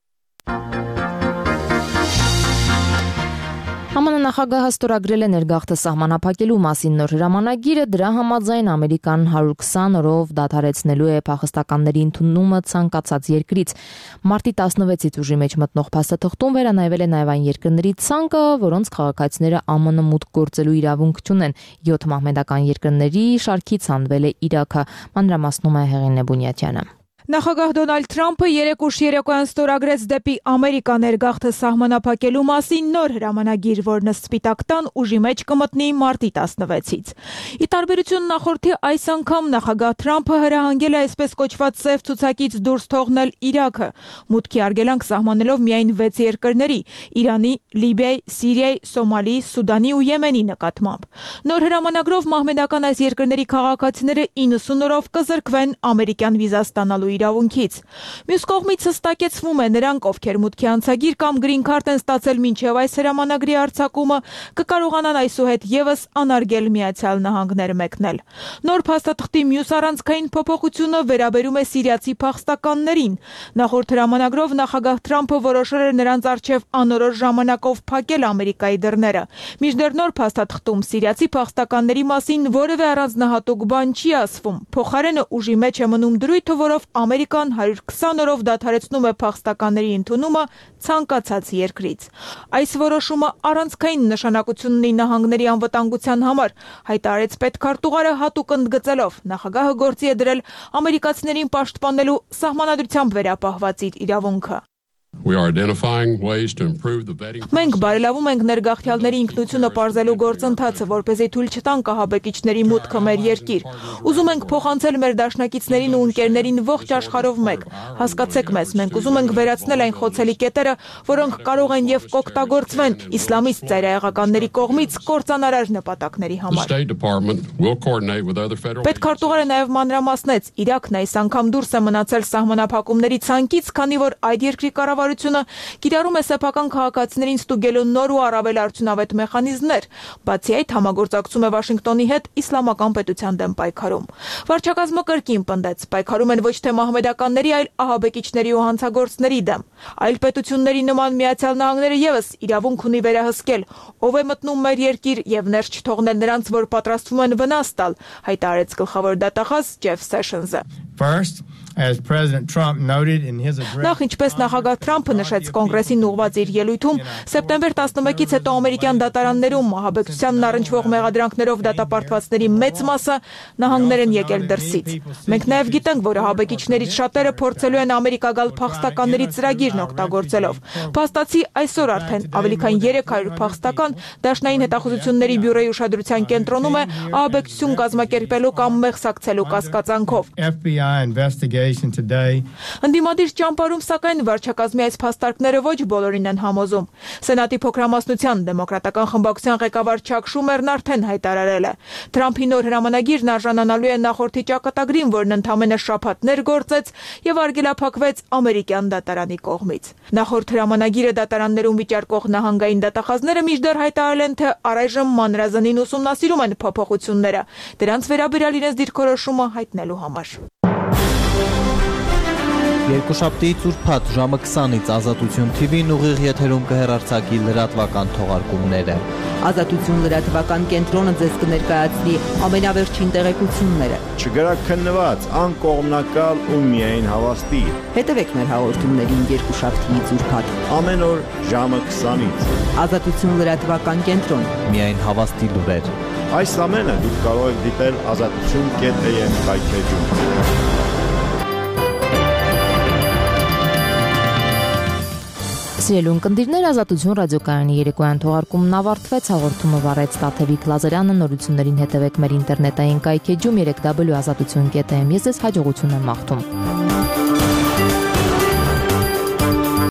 ԱՄՆ նախագահը ստորագրել է ներգաղթը սահմանափակելու մասին նոր հրամանագիրը, դրա համաձայն Ամերիկան 120 օրով դադարեցնելու է փախստականների ընդունումը ցանկացած երկրից։ Մարտի 16-ից ուժի մեջ մտնող փաստաթղթում վերանայվել է նաև այն երկրների ցանկը, որոնց քաղաքացիները ԱՄՆ մուտք գործելու իրավունք չունեն։ 7 մահմեդական երկրների շարքից հանվել է Իրաքը։ Մանրամասնում է Հեղինե Բունյատյանը։ Նախագահ Դոնալդ Թրամփը երեկ ուշ երեկոյան ստորագրեց դեպի Ամերիկա ներգաղթը սահմանափակելու մասին նոր հրամանագիր, որն Սպիտակ տան ուժի մեջ կմտնի մարտի 16-ից։ Ի տարբերություն նախորդի, այս անգամ նախագահ Թրամփը հրահանգել է այսպես կոչված սև ցուցակից դուրս թողնել Իրաքը, մուտքի արգելանք սահմանելով միայն 6 երկրների՝ Իրանի, Լիբիայի, Սիրիայի, Սոմալիի, Սուդանի ու Եմենի նկատմամբ։ Նոր հրամանագրով մահմեդական այս երկրների քաղաքացիները 90 օրով կզրկվեն ամերիկյան վիզա ստանալու իրավունքից։ Մյուս կողմից հստակեցվում է նրանք, ովքեր մուտքի անցագիր կամ գրին քարտ են ստացել մինչև այս հրամանագրի արձակումը, կկարողանան այսուհետ եւս անարգել Միացյալ Նահանգներ մեկնել։ Նոր փաստաթղթի մյուս առանցքային փոփոխությունը վերաբերում է սիրիացի փախստականներին։ Նախորդ հրամանագրով նախագահ Թրամփը որոշել էր նրանց առջև անորոշ ժամանակով փակել Ամերիկայի դռները։ Մինչդեռ նոր փաստաթղթում սիրիացի փախստականների մասին որևէ առանձնահատուկ բան չի ասվում։ Փոխարենը ուժի մեջ է մնում դրույթը, որով Ամերիկան 120 օրով դադարեցնում է փախստականների ընդունումը ցանկացած երկրից։ Այս որոշումը առանցքային նշանակություն ունի նահանգների անվտանգության համար, հայտարարեց պետքարտուղարը հատուկ ընդգծելով։ Նախագահը գործի է դրել ամերիկացիներին պաշտպանելու սահմանադրությամբ վերապահված իր իրավունքը։ Մենք բարելավում ենք ներգաղթյալների ինքնությունը պարզելու գործընթացը, որպեսզի թույլ չտանք ահաբեկիչների մուտքը մեր երկիր։ Ուզում ենք փոխանցել մեր դաշնակիցներին ու ընկերներին ողջ աշխարհով մեկ։ Հասկացեք մեզ, մենք ուզում ենք վերացնել այն խոցելի կետերը, որոնք կարող են եւ կօգտագործվեն իսլամիստ ծայրահեղականների կողմից կործանարար նպատակների համար։ Պետքարտուղարը նաեւ մանրամասնեց, Իրաքն այս անգամ դուրս է մնացել սահմանափակումների ցանկից, քանի որ այդ երկրի կառավարությունը կիրառում է սեփական քաղաքացիներին ստուգելու նոր ու առավել արդյունավետ մեխանիզմներ, բացի այդ համագործակցում է Վաշինգտոնի հետ իսլամական պետության դեմ պայքարում։ Վարչակազմը կրկին պնդեց, պայքարում են ոչ թե մահմեդականների, այլ ահաբեկիչների ու հանցագործների դեմ։ Այլ պետությունների նման Միացյալ Նահանգները եւս իրավունք ունի վերահսկել, ով է մտնում մեր երկիր եւ ներս չթողնել նրանց, որ պատրաստվում են վնաս տալ, հայտարարեց գլխավոր դատախազ Ջեֆ Սեշնսը։ Նախ ինչպես նախագահ Թրամփը նշեց կոնգրեսին ուղղված իր ելույթում, սեպտեմբեր 11-ից հետո ամերիկյան դատարաններում մահաբեկչությանն առնչվող մեղադրանքներով դատապարտվածների մեծ մասը նահանգներ են եկել դրսից։ Մենք նաև գիտենք, որ ահաբեկիչներից շատերը փորձելու են Ամերիկա գալ փախստականների ծրագիրն օգտագործելով։ Փաստացի այսօր արդեն ավելի քան 300 փախստական Դաշնային հետախուզությունների բյուրոյի ուշադրության կենտրոնում է ահաբեկչություն կազմակերպելու կամ մեղսակցելու կասկածանքով։ Ընդդիմադիր ճամբարում սակայն վարչակազմի այս փաստարկները ոչ բոլորին են համոզում։ Սենատի փոքրամասնության դեմոկրատական խմբակցության ղեկավար Չակ Շումերն արդեն հայտարարել է. Թրամփի նոր հրամանագիրն արժանանալու է նախորդի ճակատագրին, որն ընդամենը շաբաթներ գործեց եւ արգելափակվեց ամերիկյան դատարանի կողմից։ Նախորդ հրամանագիրը դատարաններում վիճարկող նահանգային դատախազները մինչդեռ հայտարարել են, թե առայժմ մանրազնին ուսումնասիրում են փոփոխությունները, դրանց վերաբերյալ իրենց դիրքորոշումը հայտնելու համար։ Երկուշաբթիից ուրբաթ ժամը 20-ից Ազատություն TV-ն ուղիղ եթերում կհեռարձակի լրատվական թողարկումները։ Ազատություն լրատվական կենտրոնը ձեզ կներկայացնի ամենավերջին տեղեկությունները։ Չգրաքննված, անկողմնակալ ու միայն հավաստի։ Հետևեք մեր հաղորդումներին երկուշաբթիից ուրբաթ ամեն օր ժամը 20-ից։ Ազատություն լրատվական կենտրոն։ Միայն հավաստի լուրեր։ Այս ամենը դուք կարող եք դիտել azatutun.am կայքեջում։ Սիրելուն կնդիրներ, Ազատություն ռադիոկայանի երեկոյան թողարկումն ավարտվեց, հաղորդումը վարեց Տաթևիկ Լազարյանը, նորություններին հետևեք մեր ինտերնետային կայքեջում www.azatutun.am։ Ես ձեզ հաջողություն եմ մաղթում։